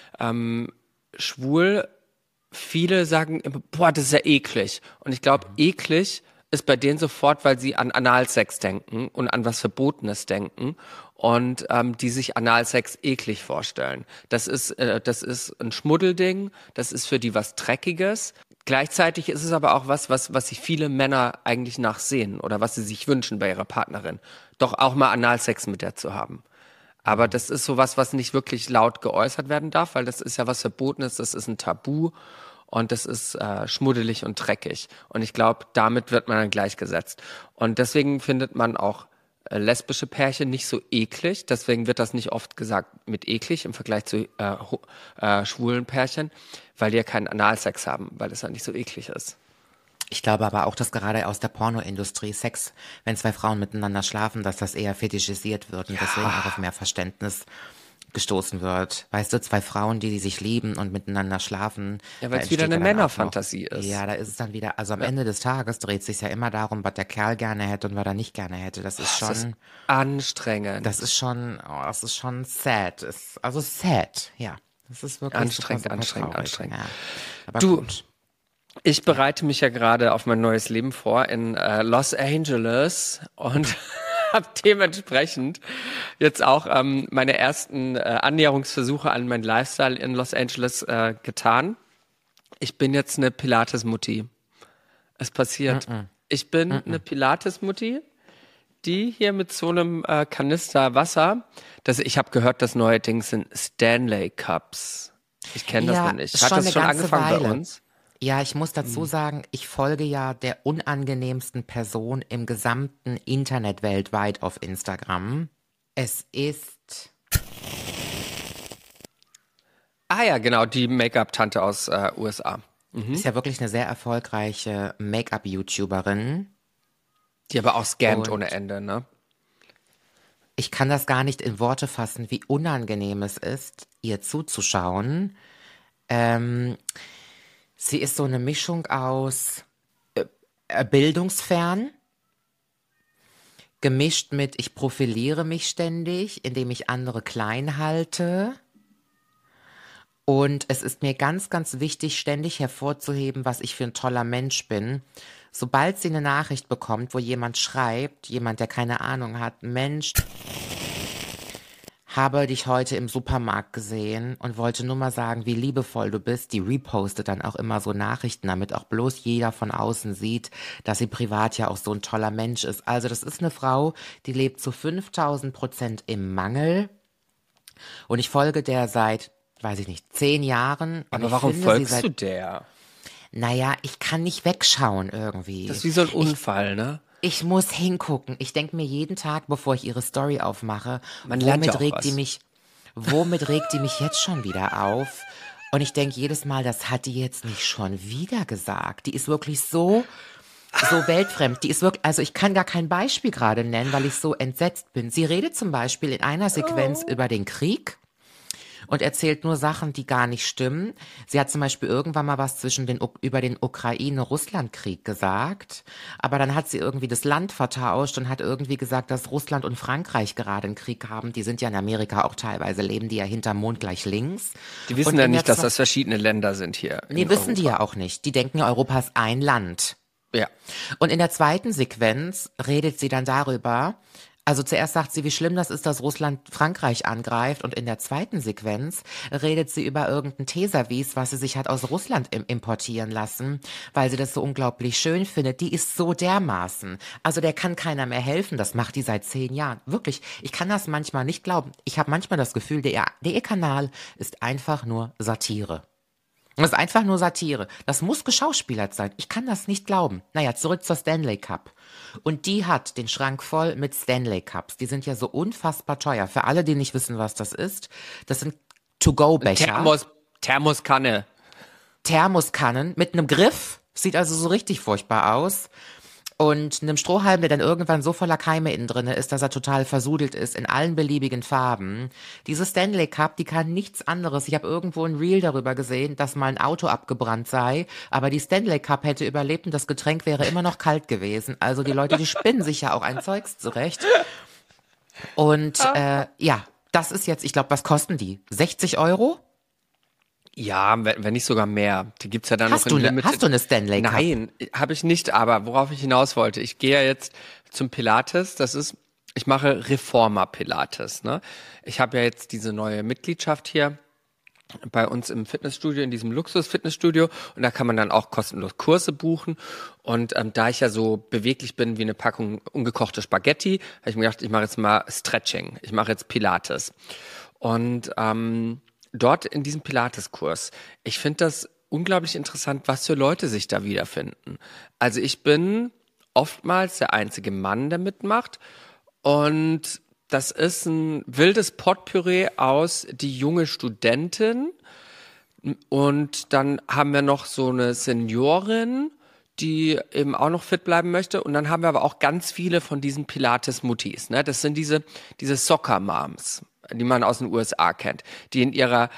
Speaker 3: schwul, viele sagen immer, boah, das ist ja eklig. Und ich glaube, eklig ist bei denen sofort, weil sie an Analsex denken und an was Verbotenes denken und die sich Analsex eklig vorstellen. Das ist ein Schmuddelding, das ist für die was Dreckiges. Gleichzeitig ist es aber auch was sich viele Männer eigentlich nachsehen oder was sie sich wünschen bei ihrer Partnerin. Doch auch mal Analsex mit der zu haben. Aber das ist sowas, was nicht wirklich laut geäußert werden darf, weil das ist ja was Verbotenes, das ist ein Tabu und das ist schmuddelig und dreckig. Und ich glaube, damit wird man dann gleichgesetzt. Und deswegen findet man auch lesbische Pärchen nicht so eklig. Deswegen wird das nicht oft gesagt mit eklig im Vergleich zu schwulen Pärchen, weil die ja keinen Analsex haben, weil es ja nicht so eklig ist.
Speaker 4: Ich glaube aber auch, dass gerade aus der Pornoindustrie Sex, wenn zwei Frauen miteinander schlafen, dass das eher fetischisiert wird und deswegen auch auf mehr Verständnis gestoßen wird. Weißt du, zwei Frauen, die sich lieben und miteinander schlafen.
Speaker 3: Ja, weil es wieder eine Männerfantasie ist.
Speaker 4: Ja, da ist es dann wieder, also am Ende des Tages dreht es sich ja immer darum, was der Kerl gerne hätte und was er nicht gerne hätte. Das ist schon...
Speaker 3: Das ist anstrengend.
Speaker 4: Das ist schon sad. Also sad, ja. Das ist wirklich
Speaker 3: anstrengend.
Speaker 4: Ja. Aber
Speaker 3: Du,
Speaker 4: gut.
Speaker 3: ich bereite mich ja gerade auf mein neues Leben vor in Los Angeles und habe dementsprechend jetzt auch meine ersten Annäherungsversuche an meinen Lifestyle in Los Angeles getan. Ich bin jetzt eine Pilates-Mutti. Es passiert. Ich bin eine Pilates-Mutti, die hier mit so einem Kanister Wasser, ich habe gehört, das neue Ding sind Stanley Cups. Ich kenne das noch nicht. Hat das schon angefangen bei uns?
Speaker 4: Ja, ich muss dazu sagen, ich folge ja der unangenehmsten Person im gesamten Internet weltweit auf Instagram. Es ist...
Speaker 3: Ah ja, genau, die Make-up-Tante aus USA.
Speaker 4: Ist ja wirklich eine sehr erfolgreiche Make-up-YouTuberin.
Speaker 3: Die aber auch scammt
Speaker 4: Und-
Speaker 3: ohne Ende, ne?
Speaker 4: Ich kann das gar nicht in Worte fassen, wie unangenehm es ist, ihr zuzuschauen. Sie ist so eine Mischung aus bildungsfern, gemischt mit ich profiliere mich ständig, indem ich andere klein halte Und es ist mir ganz, ganz wichtig, ständig hervorzuheben, was ich für ein toller Mensch bin. Sobald sie eine Nachricht bekommt, wo jemand schreibt, jemand, der keine Ahnung hat, Mensch, habe dich heute im Supermarkt gesehen und wollte nur mal sagen, wie liebevoll du bist. Die repostet dann auch immer so Nachrichten, damit auch bloß jeder von außen sieht, dass sie privat ja auch so ein toller Mensch ist. Also das ist eine Frau, die lebt zu 5000% im Mangel. Und ich folge der seit, weiß ich nicht, 10 Jahren. Und
Speaker 3: Aber warum folgst du der?
Speaker 4: Naja, ich kann nicht wegschauen irgendwie.
Speaker 3: Das ist wie so ein Unfall, ne?
Speaker 4: Ich muss hingucken. Ich denke mir jeden Tag, bevor ich ihre Story aufmache,
Speaker 3: Man lernt ja auch was.
Speaker 4: Womit regt die mich jetzt schon wieder auf? Und ich denke jedes Mal, das hat die jetzt nicht schon wieder gesagt. Die ist wirklich so weltfremd. Die ist wirklich, also ich kann gar kein Beispiel gerade nennen, weil ich so entsetzt bin. Sie redet zum Beispiel in einer Sequenz über den Krieg und erzählt nur Sachen, die gar nicht stimmen. Sie hat zum Beispiel irgendwann mal was über den Ukraine-Russland-Krieg gesagt, aber dann hat sie irgendwie das Land vertauscht und hat irgendwie gesagt, dass Russland und Frankreich gerade einen Krieg haben. Die sind ja in Amerika auch teilweise, leben die ja hinterm Mond gleich links.
Speaker 3: Die wissen ja nicht, dass das verschiedene Länder sind hier.
Speaker 4: Nee, wissen die ja auch nicht. Die denken, Europa ist ein Land.
Speaker 3: Ja.
Speaker 4: Und in der zweiten Sequenz redet sie dann darüber, also zuerst sagt sie, wie schlimm das ist, dass Russland Frankreich angreift, und in der zweiten Sequenz redet sie über irgendein Teeservice, was sie sich hat aus Russland importieren lassen, weil sie das so unglaublich schön findet. Die ist so dermaßen. Also der kann keiner mehr helfen, das macht die seit 10 Jahren. Wirklich, ich kann das manchmal nicht glauben. Ich habe manchmal das Gefühl, der DE-Kanal ist einfach nur Satire. Das ist einfach nur Satire. Das muss geschauspielert sein. Ich kann das nicht glauben. Naja, zurück zur Stanley Cup. Und die hat den Schrank voll mit Stanley Cups. Die sind ja so unfassbar teuer. Für alle, die nicht wissen, was das ist, das sind To-Go-Becher.
Speaker 3: Thermoskannen
Speaker 4: mit einem Griff. Sieht also so richtig furchtbar aus. Und einem Strohhalm, der dann irgendwann so voller Keime innen drin ist, dass er total versudelt ist, in allen beliebigen Farben. Diese Stanley Cup, die kann nichts anderes. Ich habe irgendwo ein Reel darüber gesehen, dass mal ein Auto abgebrannt sei, aber die Stanley Cup hätte überlebt und das Getränk wäre immer noch kalt gewesen. Also die Leute, die spinnen sich ja auch ein Zeugs zurecht. Und ja, das ist jetzt, ich glaube, was kosten die? 60 €?
Speaker 3: Ja, wenn nicht sogar mehr. Die gibt's ja dann noch in Limited.
Speaker 4: Hast du eine Stanley Cup?
Speaker 3: Nein, habe ich nicht, aber worauf ich hinaus wollte, ich gehe ja jetzt zum Pilates, ich mache Reformer Pilates, ne? Ich habe ja jetzt diese neue Mitgliedschaft hier bei uns im Fitnessstudio, in diesem Luxus-Fitnessstudio, und da kann man dann auch kostenlos Kurse buchen, und da ich ja so beweglich bin wie eine Packung ungekochte Spaghetti, habe ich mir gedacht, ich mache jetzt mal Stretching, ich mache jetzt Pilates. Und dort in diesem Pilates-Kurs, ich finde das unglaublich interessant, was für Leute sich da wiederfinden. Also ich bin oftmals der einzige Mann, der mitmacht, und das ist ein wildes Potpourri aus die junge Studentin, und dann haben wir noch so eine Seniorin, die eben auch noch fit bleiben möchte, und dann haben wir aber auch ganz viele von diesen Pilates-Muttis, ne? Das sind diese Soccer-Moms, die man aus den USA kennt, die in ihrer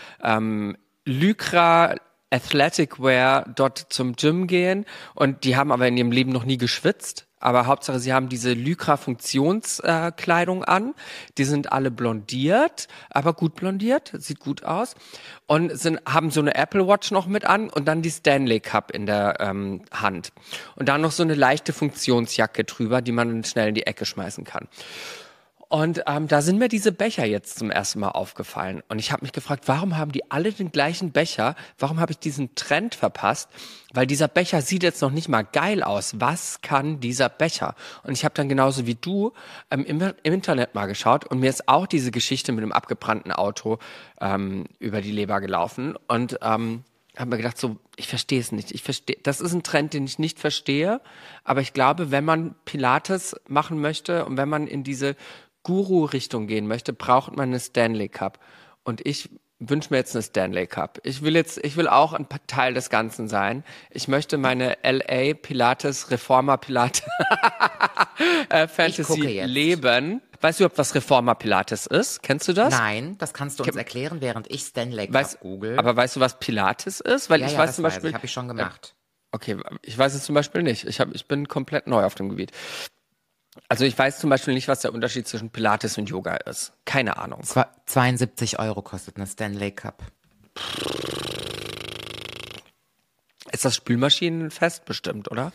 Speaker 3: Lycra Athletic Wear dort zum Gym gehen, und die haben aber in ihrem Leben noch nie geschwitzt. Aber Hauptsache, sie haben diese Lycra-Funktionskleidung an. Die sind alle blondiert, aber gut blondiert, sieht gut aus. Und haben so eine Apple Watch noch mit an und dann die Stanley Cup in der Hand. Und dann noch so eine leichte Funktionsjacke drüber, die man dann schnell in die Ecke schmeißen kann. Und da sind mir diese Becher jetzt zum ersten Mal aufgefallen. Und ich habe mich gefragt, warum haben die alle den gleichen Becher? Warum habe ich diesen Trend verpasst? Weil dieser Becher sieht jetzt noch nicht mal geil aus. Was kann dieser Becher? Und ich habe dann genauso wie du im Internet mal geschaut, und mir ist auch diese Geschichte mit dem abgebrannten Auto über die Leber gelaufen. Und habe mir gedacht, so, ich verstehe es nicht. Das ist ein Trend, den ich nicht verstehe. Aber ich glaube, wenn man Pilates machen möchte und wenn man in diese Guru-Richtung gehen möchte, braucht man eine Stanley Cup. Und ich wünsche mir jetzt eine Stanley Cup. Ich will auch ein Teil des Ganzen sein. Ich möchte meine LA Pilates, Reformer Pilates Fantasy leben. Weißt du überhaupt, was Reformer Pilates ist? Kennst du das?
Speaker 4: Nein, das kannst du uns erklären, während ich Stanley Cup google.
Speaker 3: Aber weißt du, was Pilates ist? Weil ich weiß zum Beispiel.
Speaker 4: Habe ich schon gemacht.
Speaker 3: Okay, ich weiß es zum Beispiel nicht. Ich bin komplett neu auf dem Gebiet. Also ich weiß zum Beispiel nicht, was der Unterschied zwischen Pilates und Yoga ist. Keine Ahnung.
Speaker 4: 72 € kostet eine Stanley Cup.
Speaker 3: Ist das Spülmaschinenfest bestimmt, oder?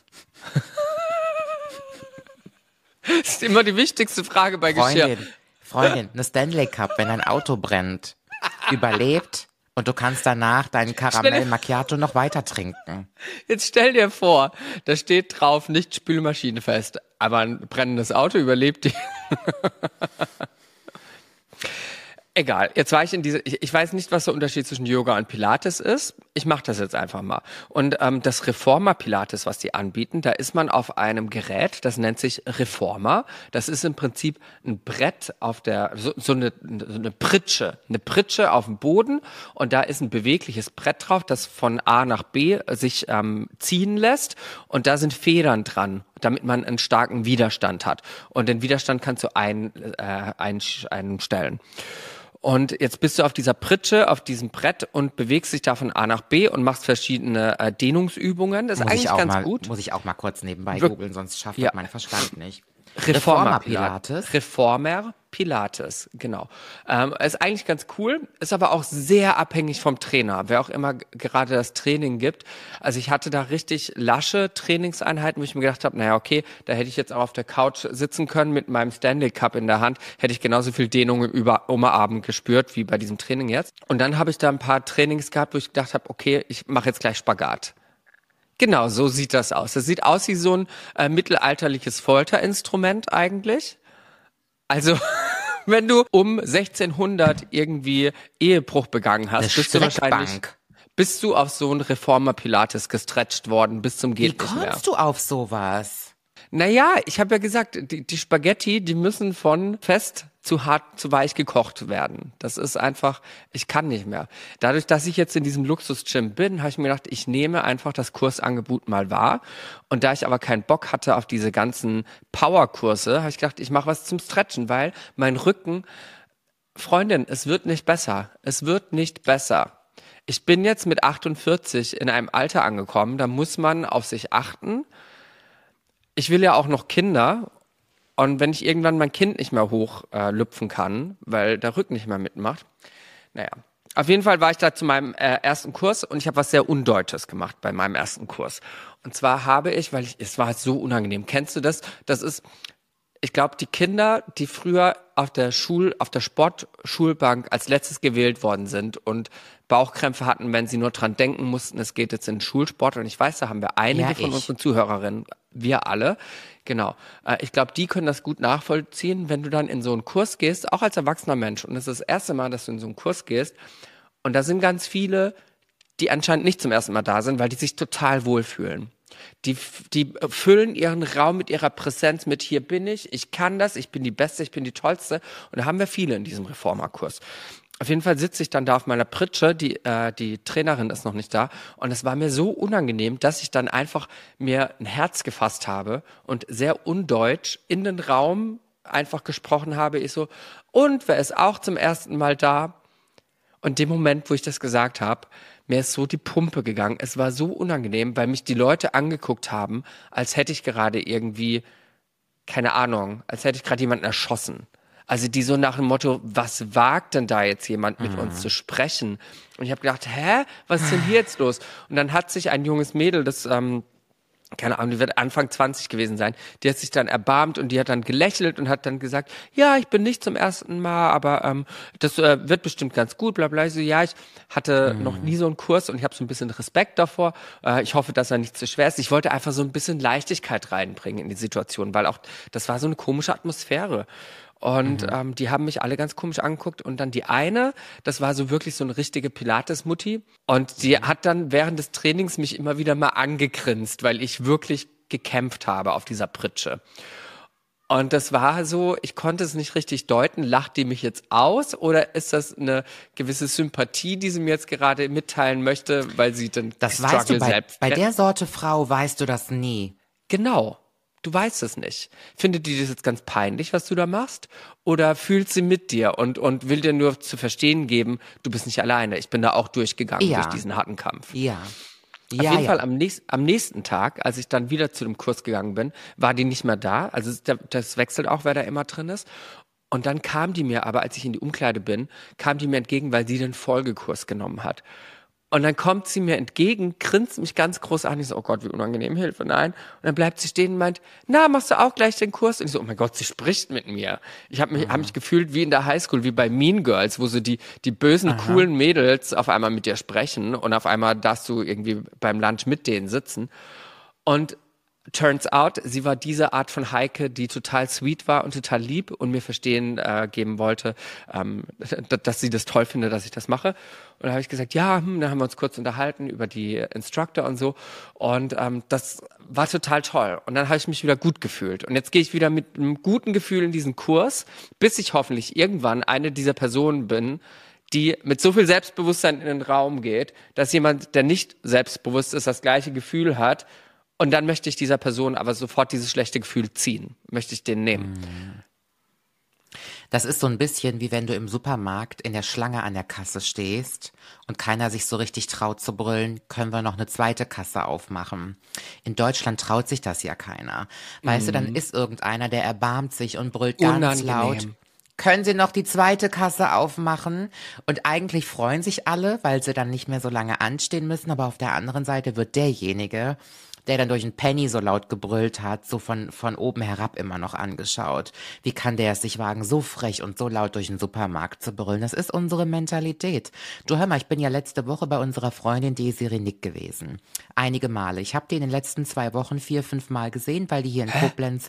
Speaker 3: Das ist immer die wichtigste Frage bei Geschirr.
Speaker 4: Freundin, eine Stanley Cup, wenn ein Auto brennt, überlebt und du kannst danach deinen Karamell Macchiato noch weiter trinken.
Speaker 3: Jetzt stell dir vor, da steht drauf, nicht Spülmaschinenfest, aber ein brennendes Auto überlebt die. Egal, jetzt war ich in ich weiß nicht, was der Unterschied zwischen Yoga und Pilates ist. Ich mache das jetzt einfach mal. Und das Reformer Pilates, was die anbieten, da ist man auf einem Gerät, das nennt sich Reformer. Das ist im Prinzip ein Brett auf so eine Pritsche auf dem Boden. Und da ist ein bewegliches Brett drauf, das von A nach B sich ziehen lässt. Und da sind Federn dran, damit man einen starken Widerstand hat. Und den Widerstand kannst du einstellen. Und jetzt bist du auf dieser Pritsche, auf diesem Brett und bewegst dich da von A nach B und machst verschiedene Dehnungsübungen. Das ist eigentlich ganz gut.
Speaker 4: Muss ich auch mal kurz nebenbei googeln, sonst schafft das mein Verstand nicht.
Speaker 3: Reformer Pilates. Reformer Pilates, genau. Ist eigentlich ganz cool, ist aber auch sehr abhängig vom Trainer, wer auch immer gerade das Training gibt. Also ich hatte da richtig lasche Trainingseinheiten, wo ich mir gedacht habe, naja, okay, da hätte ich jetzt auch auf der Couch sitzen können mit meinem Stanley Cup in der Hand, hätte ich genauso viel Dehnung im Oberarm gespürt wie bei diesem Training jetzt. Und dann habe ich da ein paar Trainings gehabt, wo ich gedacht habe, okay, ich mache jetzt gleich Spagat. Genau, so sieht das aus. Das sieht aus wie so ein mittelalterliches Folterinstrument eigentlich. Also, wenn du um 1600 irgendwie Ehebruch begangen hast, bist du auf so ein Reformer Pilates gestretcht worden bis zum geht nicht mehr.
Speaker 4: Wie kommst du auf sowas?
Speaker 3: Naja, ich habe ja gesagt, die Spaghetti, die müssen von fest zu hart, zu weich gekocht werden. Das ist einfach, ich kann nicht mehr. Dadurch, dass ich jetzt in diesem Luxus-Gym bin, habe ich mir gedacht, ich nehme einfach das Kursangebot mal wahr. Und da ich aber keinen Bock hatte auf diese ganzen Power-Kurse, habe ich gedacht, ich mache was zum Stretchen, weil mein Rücken, Freundin, es wird nicht besser. Es wird nicht besser. Ich bin jetzt mit 48 in einem Alter angekommen, da muss man auf sich achten. Ich will ja auch noch Kinder. Und wenn ich irgendwann mein Kind nicht mehr hochlüpfen kann, weil der Rücken nicht mehr mitmacht. Naja, auf jeden Fall war ich da zu meinem ersten Kurs und ich habe was sehr Undeutliches gemacht bei meinem ersten Kurs. Und zwar habe ich, es war so unangenehm. Kennst du das? Das ist, ich glaube, die Kinder, die früher auf der Sportschulbank als letztes gewählt worden sind und Bauchkrämpfe hatten, wenn sie nur dran denken mussten, es geht jetzt in den Schulsport. Und ich weiß, da haben wir einige von unseren Zuhörerinnen, wir alle, genau. Ich glaube, die können das gut nachvollziehen, wenn du dann in so einen Kurs gehst, auch als erwachsener Mensch. Und es ist das erste Mal, dass du in so einen Kurs gehst. Und da sind ganz viele, die anscheinend nicht zum ersten Mal da sind, weil die sich total wohlfühlen. Die füllen ihren Raum mit ihrer Präsenz mit hier bin ich kann das, ich bin die Beste, ich bin die Tollste. Und da haben wir viele in diesem Reformerkurs. Auf jeden Fall sitze ich dann da auf meiner Pritsche, die Trainerin ist noch nicht da und es war mir so unangenehm, dass ich dann einfach mir ein Herz gefasst habe und sehr undeutsch in den Raum einfach gesprochen habe. Ich so, und wer ist auch zum ersten Mal da? Und dem Moment, wo ich das gesagt habe, mir ist so die Pumpe gegangen. Es war so unangenehm, weil mich die Leute angeguckt haben, als hätte ich gerade irgendwie, keine Ahnung, als hätte ich gerade jemanden erschossen. Also die so nach dem Motto, was wagt denn da jetzt jemand mit uns zu sprechen? Und ich habe gedacht, was ist denn hier jetzt los? Und dann hat sich ein junges Mädel, das, keine Ahnung, die wird Anfang 20 gewesen sein, die hat sich dann erbarmt und die hat dann gelächelt und hat dann gesagt, ja, ich bin nicht zum ersten Mal, aber das wird bestimmt ganz gut, bla bla. Ich so, ja, ich hatte noch nie so einen Kurs und ich habe so ein bisschen Respekt davor. Ich hoffe, dass er nicht zu schwer ist. Ich wollte einfach so ein bisschen Leichtigkeit reinbringen in die Situation, weil auch das war so eine komische Atmosphäre. Und die haben mich alle ganz komisch angeguckt. Und dann die eine, das war so wirklich so eine richtige Pilates-Mutti. Und die hat dann während des Trainings mich immer wieder mal angegrinst, weil ich wirklich gekämpft habe auf dieser Pritsche. Und das war so, ich konnte es nicht richtig deuten. Lacht die mich jetzt aus oder ist das eine gewisse Sympathie, die sie mir jetzt gerade mitteilen möchte, weil sie den
Speaker 4: Struggle selbst kennt? Bei der Sorte Frau weißt du das nie.
Speaker 3: Genau. Du weißt es nicht. Findet die das jetzt ganz peinlich, was du da machst? Oder fühlt sie mit dir und will dir nur zu verstehen geben, du bist nicht alleine. Ich bin da auch durchgegangen durch diesen harten Kampf.
Speaker 4: Ja.
Speaker 3: Auf jeden Fall am nächsten Tag, als ich dann wieder zu dem Kurs gegangen bin, war die nicht mehr da. Also das wechselt auch, wer da immer drin ist. Und dann kam die mir aber, als ich in die Umkleide bin, kam die mir entgegen, weil sie den Folgekurs genommen hat. Und dann kommt sie mir entgegen, grinst mich ganz groß an. Ich so, oh Gott, wie unangenehm, Hilfe, nein. Und dann bleibt sie stehen und meint, na, machst du auch gleich den Kurs? Und ich so, oh mein Gott, sie spricht mit mir. Ich habe mich gefühlt wie in der Highschool, wie bei Mean Girls, wo so die bösen, coolen Mädels auf einmal mit dir sprechen und auf einmal darfst du irgendwie beim Lunch mit denen sitzen. Und turns out, sie war diese Art von Heike, die total sweet war und total lieb und mir verstehen geben wollte, dass sie das toll findet, dass ich das mache. Und da habe ich gesagt, ja, dann haben wir uns kurz unterhalten über die Instructor und so. Und das war total toll. Und dann habe ich mich wieder gut gefühlt. Und jetzt gehe ich wieder mit einem guten Gefühl in diesen Kurs, bis ich hoffentlich irgendwann eine dieser Personen bin, die mit so viel Selbstbewusstsein in den Raum geht, dass jemand, der nicht selbstbewusst ist, das gleiche Gefühl hat. Und dann möchte ich dieser Person aber sofort dieses schlechte Gefühl ziehen. Möchte ich den nehmen.
Speaker 4: Das ist so ein bisschen wie wenn du im Supermarkt in der Schlange an der Kasse stehst und keiner sich so richtig traut zu brüllen, können wir noch eine zweite Kasse aufmachen. In Deutschland traut sich das ja keiner. Weißt du, dann ist irgendeiner, der erbarmt sich und brüllt ganz laut. Können Sie noch die zweite Kasse aufmachen? Und eigentlich freuen sich alle, weil sie dann nicht mehr so lange anstehen müssen. Aber auf der anderen Seite wird derjenige, der dann durch einen Penny so laut gebrüllt hat, so von oben herab immer noch angeschaut. Wie kann der es sich wagen, so frech und so laut durch den Supermarkt zu brüllen? Das ist unsere Mentalität. Du, hör mal, ich bin ja letzte Woche bei unserer Freundin Desiree Nick gewesen. Einige Male. Ich habe die in den letzten 2 Wochen 4-5 Mal gesehen, weil die hier in Koblenz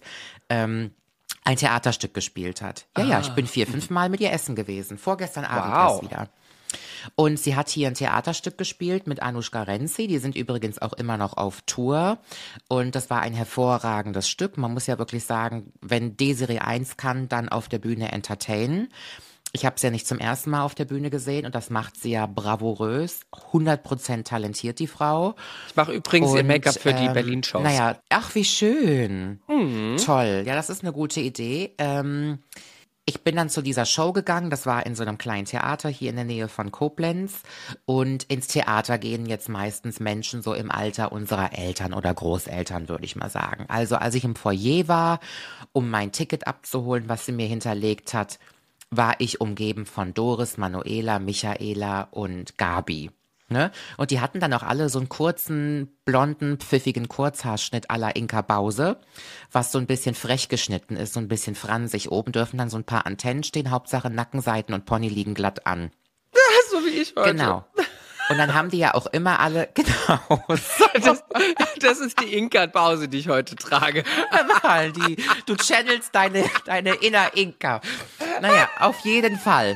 Speaker 4: ein Theaterstück gespielt hat. Ja, ich bin 4-5 Mal mit ihr essen gewesen. Vorgestern Abend erst wieder. Und sie hat hier ein Theaterstück gespielt mit Anushka Renzi. Die sind übrigens auch immer noch auf Tour. Und das war ein hervorragendes Stück. Man muss ja wirklich sagen, wenn Desiree eins kann, dann auf der Bühne entertainen. Ich habe es ja nicht zum ersten Mal auf der Bühne gesehen und das macht sie ja bravourös. 100% talentiert, die Frau.
Speaker 3: Ich mache übrigens ihr Make-up für die Berlin-Shows.
Speaker 4: Naja, ach wie schön. Toll, ja, das ist eine gute Idee. Ich bin dann zu dieser Show gegangen, das war in so einem kleinen Theater hier in der Nähe von Koblenz und ins Theater gehen jetzt meistens Menschen so im Alter unserer Eltern oder Großeltern, würde ich mal sagen. Also als ich im Foyer war, um mein Ticket abzuholen, was sie mir hinterlegt hat, war ich umgeben von Doris, Manuela, Michaela und Gabi. Ne? Und die hatten dann auch alle so einen kurzen, blonden, pfiffigen Kurzhaarschnitt à la Inka Bause, was so ein bisschen frech geschnitten ist, so ein bisschen fransig. Oben dürfen dann so ein paar Antennen stehen, Hauptsache Nackenseiten und Pony liegen glatt an.
Speaker 3: So wie ich heute.
Speaker 4: Genau. Und dann haben die ja auch immer alle, genau.
Speaker 3: Das ist die Inka-Pause, die ich heute trage.
Speaker 4: Du channelst deine Inner Inka. Naja, auf jeden Fall.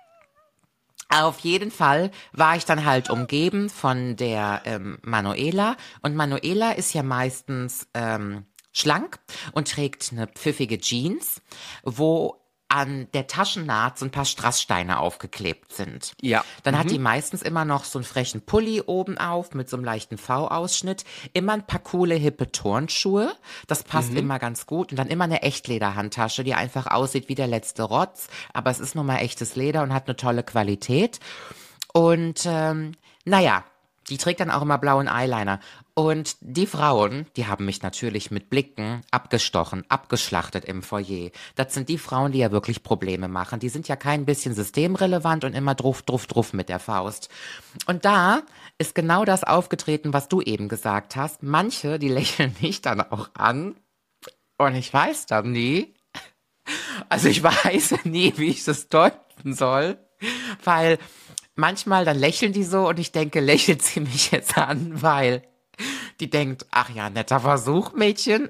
Speaker 4: Auf jeden Fall war ich dann halt umgeben von der Manuela. Und Manuela ist ja meistens schlank und trägt eine pfiffige Jeans, wo an der Taschennaht so ein paar Strasssteine aufgeklebt sind.
Speaker 3: Ja.
Speaker 4: Dann hat die meistens immer noch so einen frechen Pulli oben auf mit so einem leichten V-Ausschnitt. Immer ein paar coole, hippe Turnschuhe. Das passt immer ganz gut. Und dann immer eine Echtlederhandtasche, die einfach aussieht wie der letzte Rotz. Aber es ist nun mal echtes Leder und hat eine tolle Qualität. Und naja, die trägt dann auch immer blauen Eyeliner. Und die Frauen, die haben mich natürlich mit Blicken abgestochen, abgeschlachtet im Foyer. Das sind die Frauen, die ja wirklich Probleme machen. Die sind ja kein bisschen systemrelevant und immer druff mit der Faust. Und da ist genau das aufgetreten, was du eben gesagt hast. Manche, die lächeln mich dann auch an. Und ich weiß dann nie. Also ich weiß nie, wie ich das deuten soll. Weil manchmal dann lächeln die so und ich denke, lächelt sie mich jetzt an, weil die denkt, ach ja, netter Versuch, Mädchen.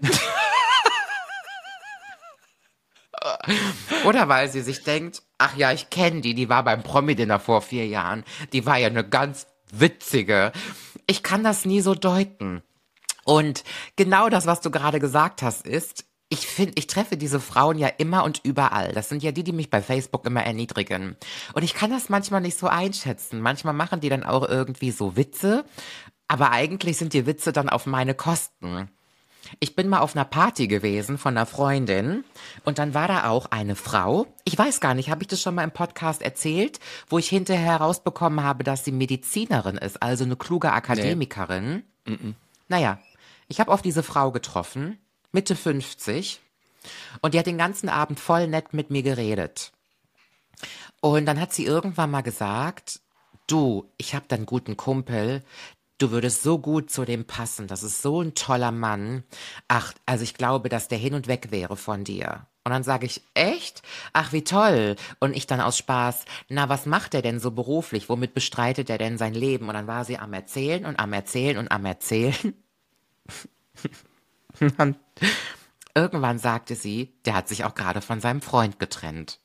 Speaker 4: Oder weil sie sich denkt, ach ja, ich kenne die war beim Promi-Dinner vor 4 Jahren. Die war ja eine ganz witzige. Ich kann das nie so deuten. Und genau das, was du gerade gesagt hast, ist, ich treffe diese Frauen ja immer und überall. Das sind ja die mich bei Facebook immer erniedrigen. Und ich kann das manchmal nicht so einschätzen. Manchmal machen die dann auch irgendwie so Witze, aber eigentlich sind die Witze dann auf meine Kosten. Ich bin mal auf einer Party gewesen von einer Freundin und dann war da auch eine Frau, ich weiß gar nicht, habe ich das schon mal im Podcast erzählt, wo ich hinterher herausbekommen habe, dass sie Medizinerin ist, also eine kluge Akademikerin. Nee. Naja, ich habe auf diese Frau getroffen, Mitte 50, Und die hat den ganzen Abend voll nett mit mir geredet. Und dann hat sie irgendwann mal gesagt, du, ich habe da einen guten Kumpel, du würdest so gut zu dem passen, das ist so ein toller Mann. Ach, also ich glaube, dass der hin und weg wäre von dir. Und dann sage ich, echt? Ach, wie toll. Und ich dann aus Spaß, na, was macht er denn so beruflich? Womit bestreitet er denn sein Leben? Und dann war sie am Erzählen und am Erzählen und am Erzählen. Und irgendwann sagte sie, der hat sich auch gerade von seinem Freund getrennt.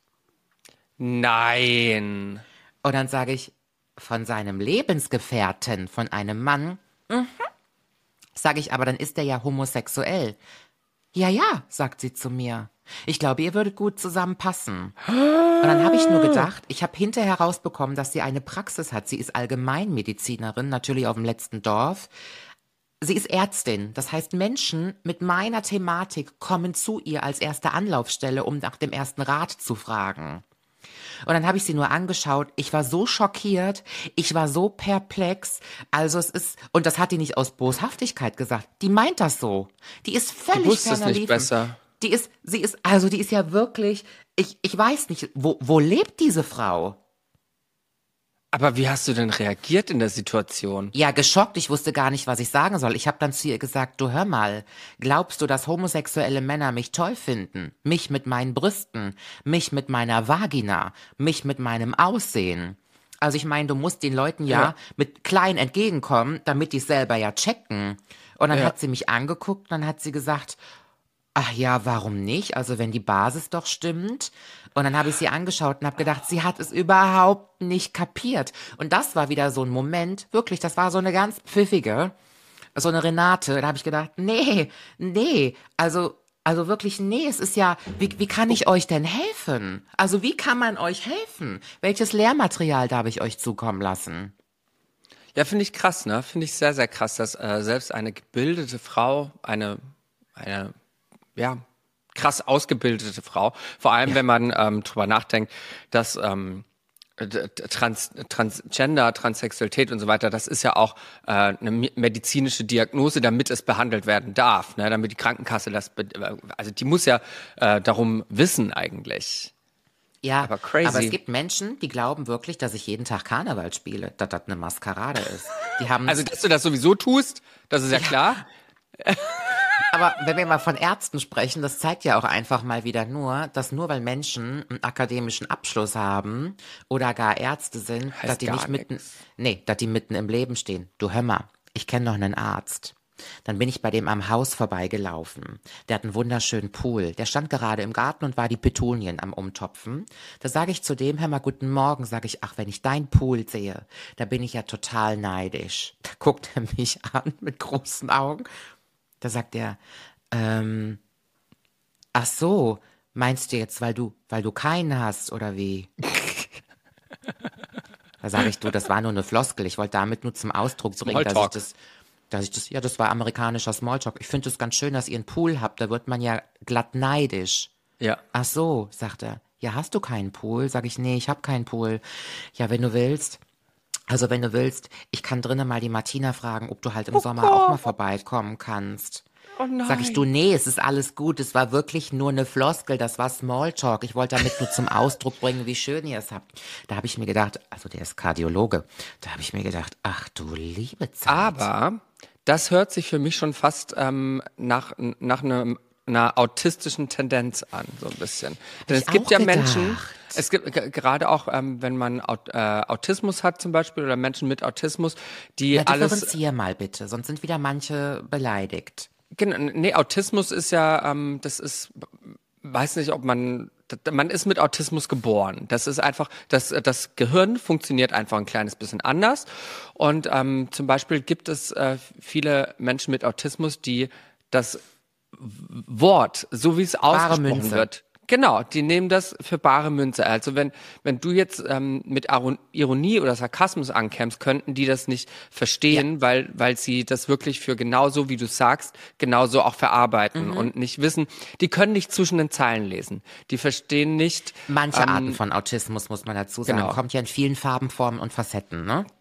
Speaker 3: Nein.
Speaker 4: Und dann sage ich, von seinem Lebensgefährten, von einem Mann? Sage ich, aber dann ist er ja homosexuell. Ja, sagt sie zu mir. Ich glaube, ihr würdet gut zusammenpassen. Und dann habe ich nur gedacht, ich habe hinterher rausbekommen, dass sie eine Praxis hat. Sie ist Allgemeinmedizinerin, natürlich auf dem letzten Dorf. Sie ist Ärztin. Das heißt, Menschen mit meiner Thematik kommen zu ihr als erste Anlaufstelle, um nach dem ersten Rat zu fragen. Und dann habe ich sie nur angeschaut. Ich war so schockiert. Ich war so perplex. Also es ist, und das hat die nicht aus Boshaftigkeit gesagt. Die meint das so. Die ist völlig
Speaker 3: Du wusstest
Speaker 4: ferner
Speaker 3: nicht
Speaker 4: liefen.
Speaker 3: besser.
Speaker 4: Die ist ja wirklich, ich weiß nicht, wo lebt diese Frau?
Speaker 3: Aber wie hast du denn reagiert in der Situation?
Speaker 4: Ja, geschockt, ich wusste gar nicht, was ich sagen soll. Ich habe dann zu ihr gesagt, du hör mal, glaubst du, dass homosexuelle Männer mich toll finden? Mich mit meinen Brüsten, mich mit meiner Vagina, mich mit meinem Aussehen? Also ich meine, du musst den Leuten ja mit klein entgegenkommen, damit die es selber ja checken. Und dann hat sie mich angeguckt und dann hat sie gesagt, ach ja, warum nicht? Also wenn die Basis doch stimmt. Und dann habe ich sie angeschaut und habe gedacht, sie hat es überhaupt nicht kapiert. Und das war wieder so ein Moment, wirklich, das war so eine ganz pfiffige, so eine Renate. Da habe ich gedacht, nee, also wirklich, nee, es ist ja, wie kann ich euch denn helfen? Also wie kann man euch helfen? Welches Lehrmaterial darf ich euch zukommen lassen?
Speaker 3: Ja, finde ich krass, ne? Finde ich sehr, sehr krass, dass selbst eine gebildete Frau, eine krass ausgebildete Frau, vor allem wenn man drüber nachdenkt, dass Transgender, Transsexualität und so weiter, das ist ja auch eine medizinische Diagnose, damit es behandelt werden darf, ne? Damit die Krankenkasse also die muss ja darum wissen eigentlich.
Speaker 4: Ja,
Speaker 3: aber crazy.
Speaker 4: Aber es gibt Menschen, die glauben wirklich, dass ich jeden Tag Karneval spiele, dass das eine Maskerade ist. Die haben
Speaker 3: Also, dass du das sowieso tust, das ist ja klar.
Speaker 4: Aber wenn wir mal von Ärzten sprechen, das zeigt ja auch einfach mal wieder dass nur weil Menschen einen akademischen Abschluss haben oder gar Ärzte sind, dass die nicht dass die mitten im Leben stehen. Du hör mal, ich kenne noch einen Arzt. Dann bin ich bei dem am Haus vorbeigelaufen. Der hat einen wunderschönen Pool. Der stand gerade im Garten und war die Petunien am Umtopfen. Da sage ich zu dem, hör mal, guten Morgen, sage ich, ach, wenn ich deinen Pool sehe, da bin ich ja total neidisch. Da guckt er mich an mit großen Augen. Da sagt er, ach so, meinst du jetzt, weil du keinen hast, oder wie? Da sage ich, du, das war nur eine Floskel. Ich wollte damit nur zum Ausdruck bringen, das war amerikanischer Smalltalk. Ich finde es ganz schön, dass ihr einen Pool habt, da wird man ja glatt neidisch.
Speaker 3: Ja.
Speaker 4: Ach so, sagt er. Ja, hast du keinen Pool? Sag ich, nee, ich habe keinen Pool. Ja, wenn du willst, ich kann drinnen mal die Martina fragen, ob du halt im Sommer auch mal vorbeikommen kannst.
Speaker 3: Oh nein.
Speaker 4: Sag ich, du, nee, es ist alles gut, es war wirklich nur eine Floskel, das war Smalltalk. Ich wollte damit nur zum Ausdruck bringen, wie schön ihr es habt. Da habe ich mir gedacht, also der ist Kardiologe, da habe ich mir gedacht, ach du liebe Zeit.
Speaker 3: Aber das hört sich für mich schon fast nach einer autistischen Tendenz an, so ein bisschen. Denn es gibt ja Menschen, es gibt gerade auch, wenn man Autismus hat zum Beispiel oder Menschen mit Autismus, die alles...
Speaker 4: Differenzier mal bitte, sonst sind wieder manche beleidigt.
Speaker 3: Genau, nee, Autismus ist ja, weiß nicht, ob man ist mit Autismus geboren. Das ist einfach, das Gehirn funktioniert einfach ein kleines bisschen anders. Und zum Beispiel gibt es viele Menschen mit Autismus, die das Wort, so wie es ausgesprochen wird, genau, die nehmen das für bare Münze. Also wenn du jetzt mit Ironie oder Sarkasmus ankämpfst, könnten die das nicht verstehen, weil sie das wirklich für genauso, wie du sagst, genauso auch verarbeiten und nicht wissen. Die können nicht zwischen den Zeilen lesen. Die verstehen nicht.
Speaker 4: Manche Arten von Autismus, muss man dazu sagen, kommt ja in vielen Farben, Formen und Facetten, ne?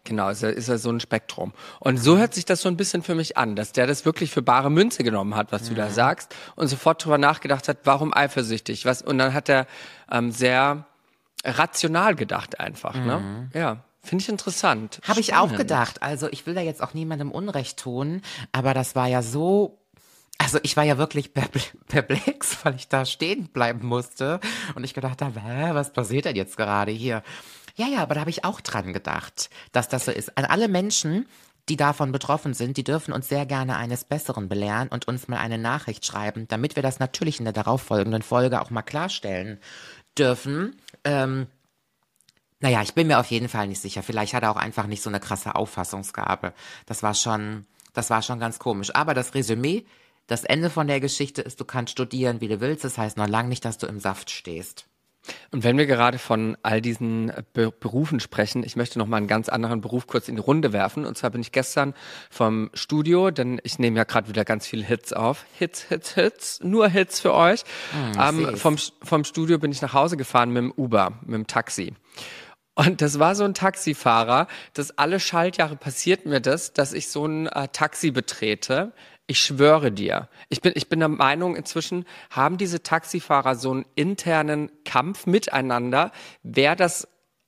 Speaker 3: Genau, ist ja so ein Spektrum. Und so hört sich das so ein bisschen für mich an, dass der das wirklich für bare Münze genommen hat, was du da sagst, und sofort drüber nachgedacht hat, warum eifersüchtig? Und dann hat er sehr rational gedacht einfach. Ne? Ja, finde ich interessant.
Speaker 4: Habe ich auch gedacht. Also ich will da jetzt auch niemandem Unrecht tun, aber das war ja so... Also ich war ja wirklich perplex, weil ich da stehen bleiben musste und ich gedacht habe, was passiert denn jetzt gerade hier? Ja, aber da habe ich auch dran gedacht, dass das so ist. An alle Menschen, die davon betroffen sind, die dürfen uns sehr gerne eines Besseren belehren und uns mal eine Nachricht schreiben, damit wir das natürlich in der darauffolgenden Folge auch mal klarstellen dürfen. Naja, ich bin mir auf jeden Fall nicht sicher. Vielleicht hat er auch einfach nicht so eine krasse Auffassungsgabe. Das war schon ganz komisch. Aber das Resümee, das Ende von der Geschichte ist, du kannst studieren, wie du willst. Das heißt noch lange nicht, dass du im Saft stehst.
Speaker 3: Und wenn wir gerade von all diesen Berufen sprechen, ich möchte noch mal einen ganz anderen Beruf kurz in die Runde werfen. Und zwar bin ich gestern vom Studio, denn ich nehme ja gerade wieder ganz viele Hits auf. Hits, nur Hits für euch. Vom Studio bin ich nach Hause gefahren mit dem Uber, mit dem Taxi. Und das war so ein Taxifahrer, dass alle Schaltjahre passiert mir das, dass ich so ein Taxi betrete. Ich schwöre dir, ich bin der Meinung, inzwischen haben diese Taxifahrer so einen internen Kampf miteinander, wer das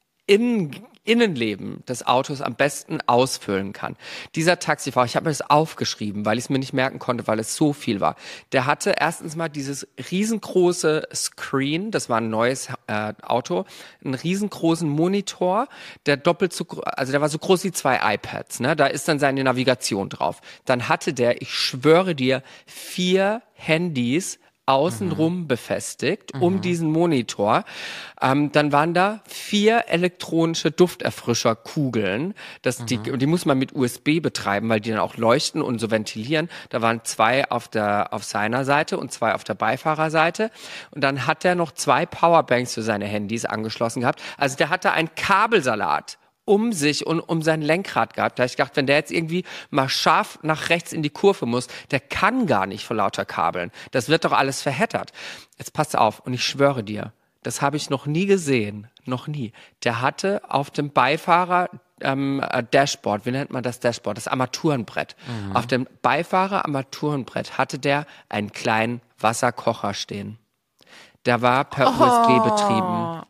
Speaker 3: Innenleben des Autos am besten ausfüllen kann. Dieser Taxifahrer, ich habe mir das aufgeschrieben, weil ich es mir nicht merken konnte, weil es so viel war. Der hatte erstens mal dieses riesengroße Screen, das war ein neues Auto, einen riesengroßen Monitor, der war so groß wie 2 iPads, ne? Da ist dann seine Navigation drauf. Dann hatte der, ich schwöre dir, 4 Handys außenrum befestigt, um diesen Monitor. Dann waren da 4 elektronische Dufterfrischerkugeln. Und die muss man mit USB betreiben, weil die dann auch leuchten und so ventilieren. Da waren 2 auf seiner Seite und 2 auf der Beifahrerseite. Und dann hat er noch 2 Powerbanks für seine Handys angeschlossen gehabt. Also der hatte einen Kabelsalat um sich und um sein Lenkrad gehabt. Da habe ich gedacht, wenn der jetzt irgendwie mal scharf nach rechts in die Kurve muss, der kann gar nicht vor lauter Kabeln. Das wird doch alles verheddert. Jetzt pass auf, und ich schwöre dir, das habe ich noch nie gesehen, noch nie. Der hatte auf dem Beifahrer Dashboard, wie nennt man das Dashboard? Das Armaturenbrett. Auf dem Beifahrer Armaturenbrett hatte der einen kleinen Wasserkocher stehen. Der war per USB betrieben.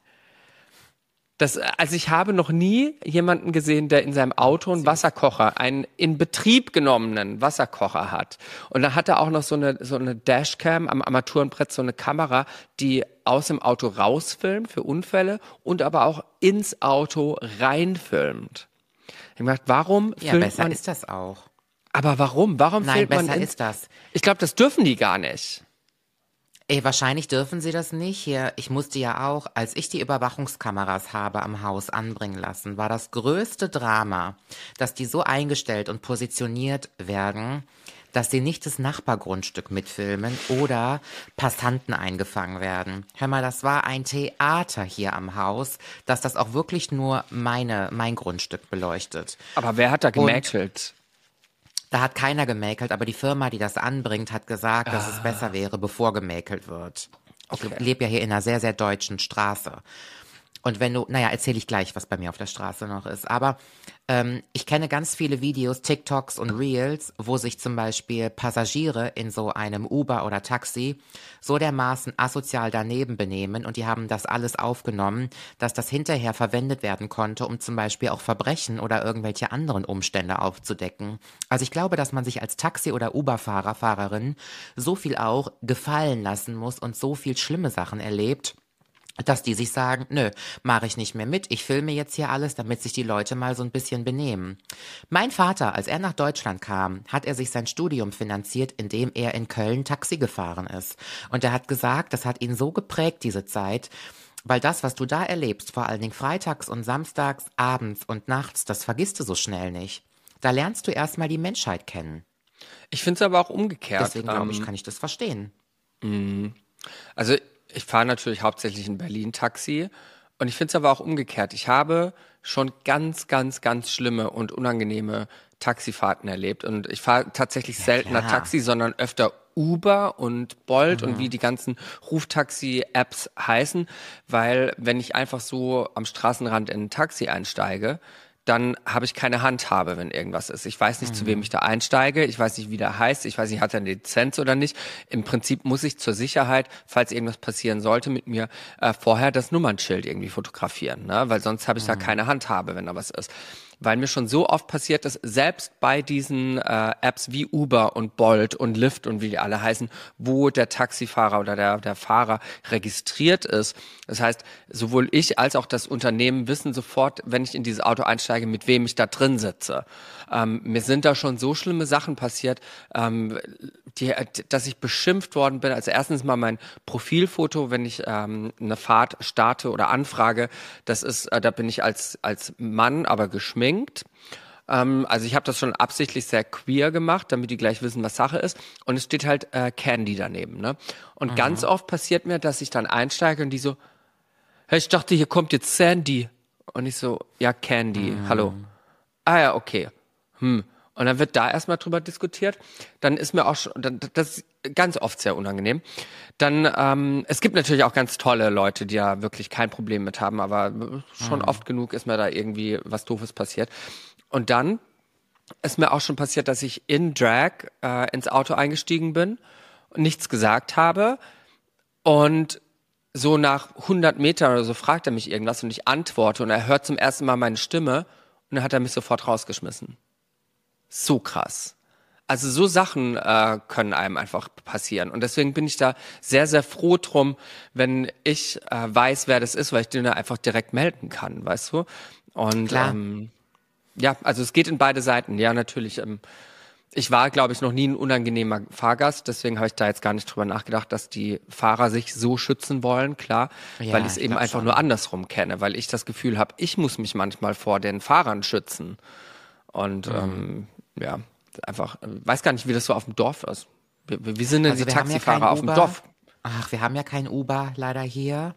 Speaker 3: Also ich habe noch nie jemanden gesehen, der in seinem Auto einen Wasserkocher, einen in Betrieb genommenen Wasserkocher hat. Und dann hat er auch noch so eine Dashcam am Armaturenbrett, so eine Kamera, die aus dem Auto rausfilmt für Unfälle und aber auch ins Auto reinfilmt. Ich habe gedacht, warum filmt man...
Speaker 4: Ja, besser ist das auch.
Speaker 3: Aber warum? Warum
Speaker 4: Nein,
Speaker 3: filmt man...
Speaker 4: besser ist das.
Speaker 3: Ich glaube, das dürfen die gar nicht.
Speaker 4: Wahrscheinlich dürfen sie das nicht. Hier, ich musste ja auch, als ich die Überwachungskameras habe am Haus anbringen lassen, war das größte Drama, dass die so eingestellt und positioniert werden, dass sie nicht das Nachbargrundstück mitfilmen oder Passanten eingefangen werden. Hör mal, das war ein Theater hier am Haus, dass das auch wirklich nur mein Grundstück beleuchtet.
Speaker 3: Aber wer hat da gemäkelt?
Speaker 4: Da hat keiner gemäkelt, aber die Firma, die das anbringt, hat gesagt, dass es besser wäre, bevor gemäkelt wird. Okay. Ich lebe ja hier in einer sehr, sehr deutschen Straße. Und wenn du, erzähle ich gleich, was bei mir auf der Straße noch ist. Aber ich kenne ganz viele Videos, TikToks und Reels, wo sich zum Beispiel Passagiere in so einem Uber oder Taxi so dermaßen asozial daneben benehmen und die haben das alles aufgenommen, dass das hinterher verwendet werden konnte, um zum Beispiel auch Verbrechen oder irgendwelche anderen Umstände aufzudecken. Also ich glaube, dass man sich als Taxi- oder Uber-Fahrer, Fahrerin so viel auch gefallen lassen muss und so viel schlimme Sachen erlebt, dass die sich sagen, nö, mache ich nicht mehr mit, ich filme jetzt hier alles, damit sich die Leute mal so ein bisschen benehmen. Mein Vater, als er nach Deutschland kam, hat er sich sein Studium finanziert, indem er in Köln Taxi gefahren ist. Und er hat gesagt, das hat ihn so geprägt, diese Zeit, weil das, was du da erlebst, vor allen Dingen freitags und samstags, abends und nachts, das vergisst du so schnell nicht. Da lernst du erstmal die Menschheit kennen.
Speaker 3: Ich finde es aber auch umgekehrt.
Speaker 4: Deswegen glaube ich, kann ich das verstehen.
Speaker 3: Also ich fahre natürlich hauptsächlich in Berlin Taxi und ich finde es aber auch umgekehrt. Ich habe schon ganz, ganz, ganz schlimme und unangenehme Taxifahrten erlebt und ich fahre tatsächlich seltener Taxi, sondern öfter Uber und Bolt und wie die ganzen Ruftaxi-Apps heißen, weil wenn ich einfach so am Straßenrand in ein Taxi einsteige, dann habe ich keine Handhabe, wenn irgendwas ist. Ich weiß nicht, zu wem ich da einsteige. Ich weiß nicht, wie der heißt. Ich weiß nicht, hat er eine Lizenz oder nicht. Im Prinzip muss ich zur Sicherheit, falls irgendwas passieren sollte, mit mir vorher das Nummernschild irgendwie fotografieren, ne? Weil sonst habe ich da keine Handhabe, wenn da was ist. Weil mir schon so oft passiert ist, selbst bei diesen Apps wie Uber und Bolt und Lyft und wie die alle heißen, wo der Taxifahrer oder der Fahrer registriert ist. Das heißt, sowohl ich als auch das Unternehmen wissen sofort, wenn ich in dieses Auto einsteige, mit wem ich da drin sitze. Mir sind da schon so schlimme Sachen passiert, dass ich beschimpft worden bin. Also erstens mal mein Profilfoto, wenn ich eine Fahrt starte oder anfrage, das ist, da bin ich als Mann, aber geschminkt. Also ich habe das schon absichtlich sehr queer gemacht, damit die gleich wissen, was Sache ist. Und es steht halt Candy daneben, ne? Und ganz oft passiert mir, dass ich dann einsteige und die so, hey, ich dachte, hier kommt jetzt Sandy. Und ich so, ja, Candy, hallo. Ah ja, okay. Und dann wird da erstmal drüber diskutiert. Dann ist mir auch schon, das ist ganz oft sehr unangenehm. Dann, es gibt natürlich auch ganz tolle Leute, die da wirklich kein Problem mit haben, aber schon oft genug ist mir da irgendwie was Doofes passiert. Und dann ist mir auch schon passiert, dass ich in Drag ins Auto eingestiegen bin und nichts gesagt habe. Und so nach 100 Metern oder so fragt er mich irgendwas und ich antworte und er hört zum ersten Mal meine Stimme und dann hat er mich sofort rausgeschmissen. So krass. Also so Sachen können einem einfach passieren. Und deswegen bin ich da sehr, sehr froh drum, wenn ich weiß, wer das ist, weil ich den da einfach direkt melden kann, weißt du? Und ja, also es geht in beide Seiten. Ja, natürlich. Ich war, glaube ich, noch nie ein unangenehmer Fahrgast. Deswegen habe ich da jetzt gar nicht drüber nachgedacht, dass die Fahrer sich so schützen wollen, klar.
Speaker 4: Ja,
Speaker 3: weil ich es eben einfach
Speaker 4: schon.
Speaker 3: nur andersrum kenne. Weil ich das Gefühl habe, ich muss mich manchmal vor den Fahrern schützen. Und ja, einfach, weiß gar nicht, wie das so auf dem Dorf ist. Wie sind denn
Speaker 4: Also
Speaker 3: die
Speaker 4: wir haben ja
Speaker 3: Taxifahrer
Speaker 4: kein
Speaker 3: auf dem
Speaker 4: Uber.
Speaker 3: Dorf?
Speaker 4: Ach, wir haben ja kein Uber leider hier.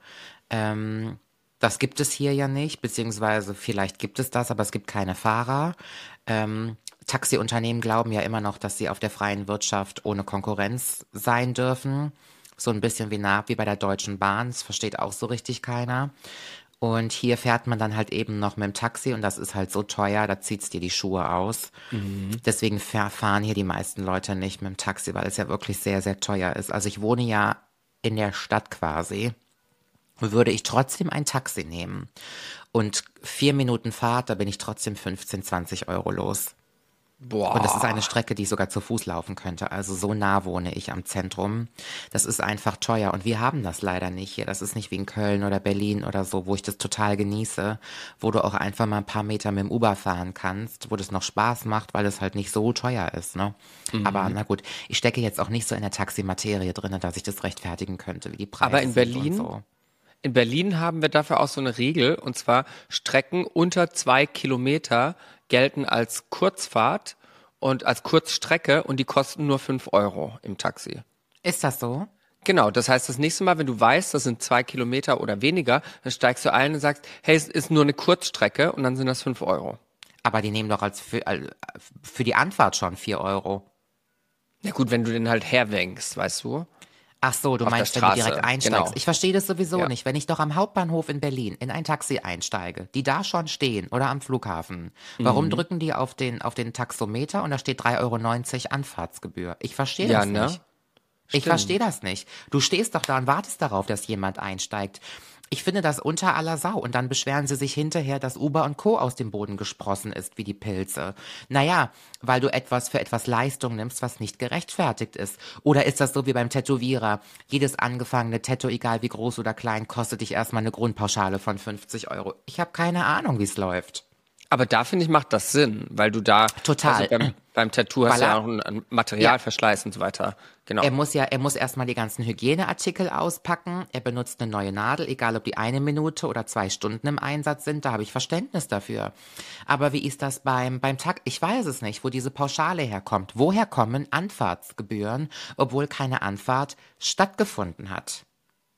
Speaker 4: Das gibt es hier ja nicht, beziehungsweise vielleicht gibt es das, aber es gibt keine Fahrer. Taxiunternehmen glauben ja immer noch, dass sie auf der freien Wirtschaft ohne Konkurrenz sein dürfen. So ein bisschen wie bei der Deutschen Bahn, das versteht auch so richtig keiner. Und hier fährt man dann halt eben noch mit dem Taxi und das ist halt so teuer, da zieht's dir die Schuhe aus. Deswegen fahren hier die meisten Leute nicht mit dem Taxi, weil es ja wirklich sehr, sehr teuer ist. Also ich wohne ja in der Stadt quasi, würde ich trotzdem ein Taxi nehmen. Und 4 Minuten Fahrt, da bin ich trotzdem 15, 20 Euro los.
Speaker 3: Boah.
Speaker 4: Und das ist eine Strecke, die ich sogar zu Fuß laufen könnte. Also so nah wohne ich am Zentrum. Das ist einfach teuer. Und wir haben das leider nicht hier. Das ist nicht wie in Köln oder Berlin oder so, wo ich das total genieße, wo du auch einfach mal ein paar Meter mit dem Uber fahren kannst, wo das noch Spaß macht, weil es halt nicht so teuer ist, ne? Aber na gut, ich stecke jetzt auch nicht so in der Taximaterie drin, dass ich das rechtfertigen könnte, wie die Preise
Speaker 3: Aber in
Speaker 4: sind
Speaker 3: Berlin?
Speaker 4: und so.
Speaker 3: In Berlin haben wir dafür auch so eine Regel, und zwar Strecken unter 2 Kilometer gelten als Kurzfahrt und als Kurzstrecke und die kosten nur 5 Euro im Taxi.
Speaker 4: Ist das so?
Speaker 3: Genau, das heißt, das nächste Mal, wenn du weißt, das sind 2 Kilometer oder weniger, dann steigst du ein und sagst, hey, es ist nur eine Kurzstrecke und dann sind das 5 Euro.
Speaker 4: Aber die nehmen doch für die Anfahrt schon 4 Euro.
Speaker 3: Ja gut, wenn du den halt herwinkst, weißt du?
Speaker 4: Ach so, du
Speaker 3: Auf der
Speaker 4: meinst, wenn du
Speaker 3: Straße,
Speaker 4: direkt einsteigst.
Speaker 3: genau.
Speaker 4: Ich verstehe das sowieso
Speaker 3: Ja.
Speaker 4: nicht. Wenn ich doch am Hauptbahnhof in Berlin in ein Taxi einsteige, die da schon stehen oder am Flughafen, warum drücken die auf den Taxometer und da steht 3,90 € Anfahrtsgebühr? Ich verstehe
Speaker 3: Ja,
Speaker 4: das
Speaker 3: ne?
Speaker 4: nicht. Ich verstehe das nicht. Du stehst doch da und wartest darauf, dass jemand einsteigt. Ich finde das unter aller Sau. Und dann beschweren sie sich hinterher, dass Uber und Co. aus dem Boden gesprossen ist, wie die Pilze. Naja, weil du für etwas Leistung nimmst, was nicht gerechtfertigt ist. Oder ist das so wie beim Tätowierer? Jedes angefangene Tattoo, egal wie groß oder klein, kostet dich erstmal eine Grundpauschale von 50 Euro. Ich habe keine Ahnung, wie es läuft.
Speaker 3: Aber da, finde ich, macht das Sinn, weil du da
Speaker 4: Total.
Speaker 3: Also beim Tattoo hast
Speaker 4: Weil
Speaker 3: du ja
Speaker 4: er-
Speaker 3: auch einen Materialverschleiß und so weiter. Genau.
Speaker 4: Er muss erstmal die ganzen Hygieneartikel auspacken. Er benutzt eine neue Nadel, egal ob die 1 Minute oder 2 Stunden im Einsatz sind. Da habe ich Verständnis dafür. Aber wie ist das beim Tag? Ich weiß es nicht, wo diese Pauschale herkommt. Woher kommen Anfahrtsgebühren, obwohl keine Anfahrt stattgefunden hat?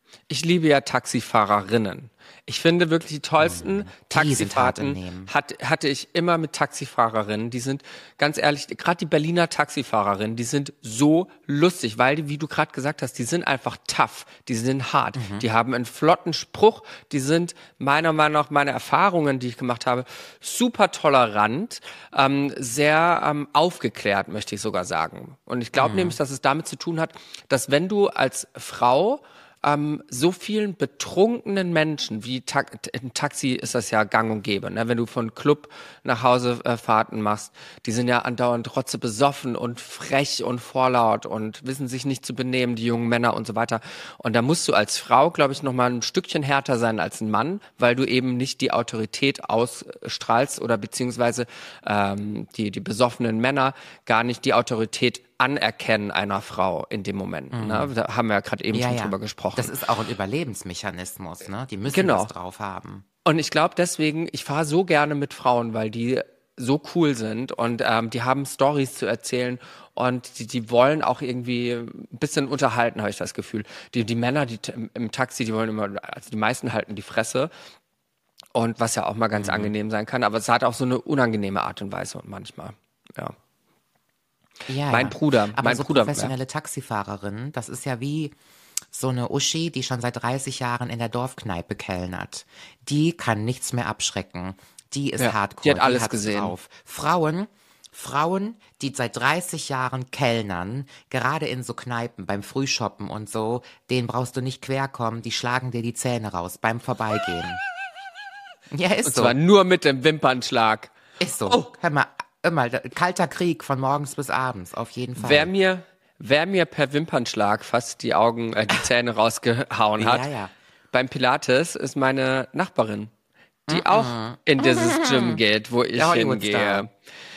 Speaker 3: Ich liebe ja Taxifahrerinnen. Ich finde wirklich die tollsten Taxifahrten hatte ich immer mit Taxifahrerinnen. Die sind, ganz ehrlich, gerade die Berliner Taxifahrerinnen, die sind so lustig, weil die, wie du gerade gesagt hast, die sind einfach tough, die sind hart, die haben einen flotten Spruch, die sind meiner Meinung nach, meine Erfahrungen, die ich gemacht habe, super tolerant, sehr aufgeklärt, möchte ich sogar sagen. Und ich glaube nämlich, dass es damit zu tun hat, dass wenn du als Frau so vielen betrunkenen Menschen, wie im Taxi ist das ja gang und gäbe, ne? Wenn du von Club nach Hause Fahrten machst, die sind ja andauernd rotze besoffen und frech und vorlaut und wissen sich nicht zu benehmen, die jungen Männer und so weiter. Und da musst du als Frau, glaube ich, noch mal ein Stückchen härter sein als ein Mann, weil du eben nicht die Autorität ausstrahlst oder beziehungsweise die besoffenen Männer gar nicht die Autorität anerkennen einer Frau in dem Moment. Ne? Da haben wir ja gerade eben schon drüber gesprochen.
Speaker 4: Das ist auch ein Überlebensmechanismus, ne? Die müssen das drauf haben.
Speaker 3: Und ich glaube deswegen, ich fahre so gerne mit Frauen, weil die so cool sind und die haben Storys zu erzählen und die wollen auch irgendwie ein bisschen unterhalten, habe ich das Gefühl. Die Männer, die im Taxi, die wollen immer, also die meisten halten die Fresse. Und was ja auch mal ganz angenehm sein kann, aber es hat auch so eine unangenehme Art und Weise manchmal, ja.
Speaker 4: Ja,
Speaker 3: mein Bruder.
Speaker 4: Professionelle Taxifahrerin, das ist ja wie so eine Uschi, die schon seit 30 Jahren in der Dorfkneipe kellnert. Die kann nichts mehr abschrecken. Die ist hardcore.
Speaker 3: Die hat alles
Speaker 4: hat's
Speaker 3: gesehen.
Speaker 4: Drauf. Frauen, die seit 30 Jahren kellnern, gerade in so Kneipen, beim Frühshoppen und so, denen brauchst du nicht querkommen, die schlagen dir die Zähne raus beim Vorbeigehen. Ja, ist so.
Speaker 3: Und zwar nur mit dem Wimpernschlag.
Speaker 4: Ist so. Oh. Hör mal, immer kalter Krieg von morgens bis abends, auf jeden Fall.
Speaker 3: Wer mir per Wimpernschlag fast die Zähne rausgehauen hat, beim Pilates ist meine Nachbarin, die auch in dieses Gym geht, wo ich hingehe.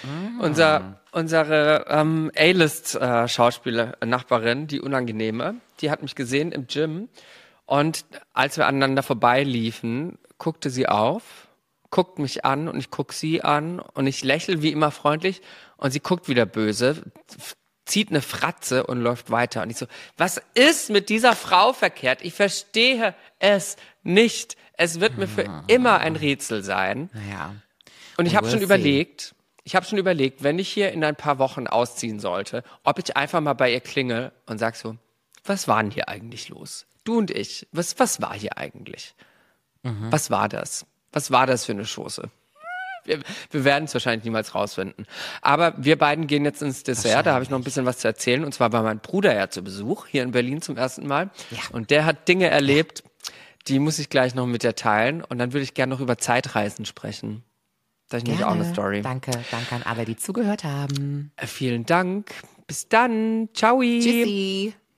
Speaker 3: Unsere A-List-Schauspieler-Nachbarin, die Unangenehme, die hat mich gesehen im Gym und als wir aneinander vorbeiliefen, guckte sie auf, guckt mich an und ich guck sie an und ich lächle wie immer freundlich und sie guckt wieder böse, zieht eine Fratze und läuft weiter. Und ich so, was ist mit dieser Frau verkehrt? Ich verstehe es nicht. Es wird mir für immer ein Rätsel sein.
Speaker 4: Ja.
Speaker 3: Und ich habe schon überlegt, wenn ich hier in ein paar Wochen ausziehen sollte, ob ich einfach mal bei ihr klingel und sag so, was war denn hier eigentlich los? Du und ich, was war hier eigentlich? Was war das? Was war das für eine Schoße? Wir werden es wahrscheinlich niemals rausfinden. Aber wir beiden gehen jetzt ins Dessert. Da habe ich noch ein bisschen was zu erzählen. Und zwar war mein Bruder ja zu Besuch hier in Berlin zum ersten Mal. Ja. Und der hat Dinge erlebt, die muss ich gleich noch mit dir teilen. Und dann würde ich gerne noch über Zeitreisen sprechen. Da habe ich nämlich auch eine Story.
Speaker 4: Danke an alle, die zugehört haben.
Speaker 3: Vielen Dank. Bis dann. Ciao.
Speaker 4: Tschüssi.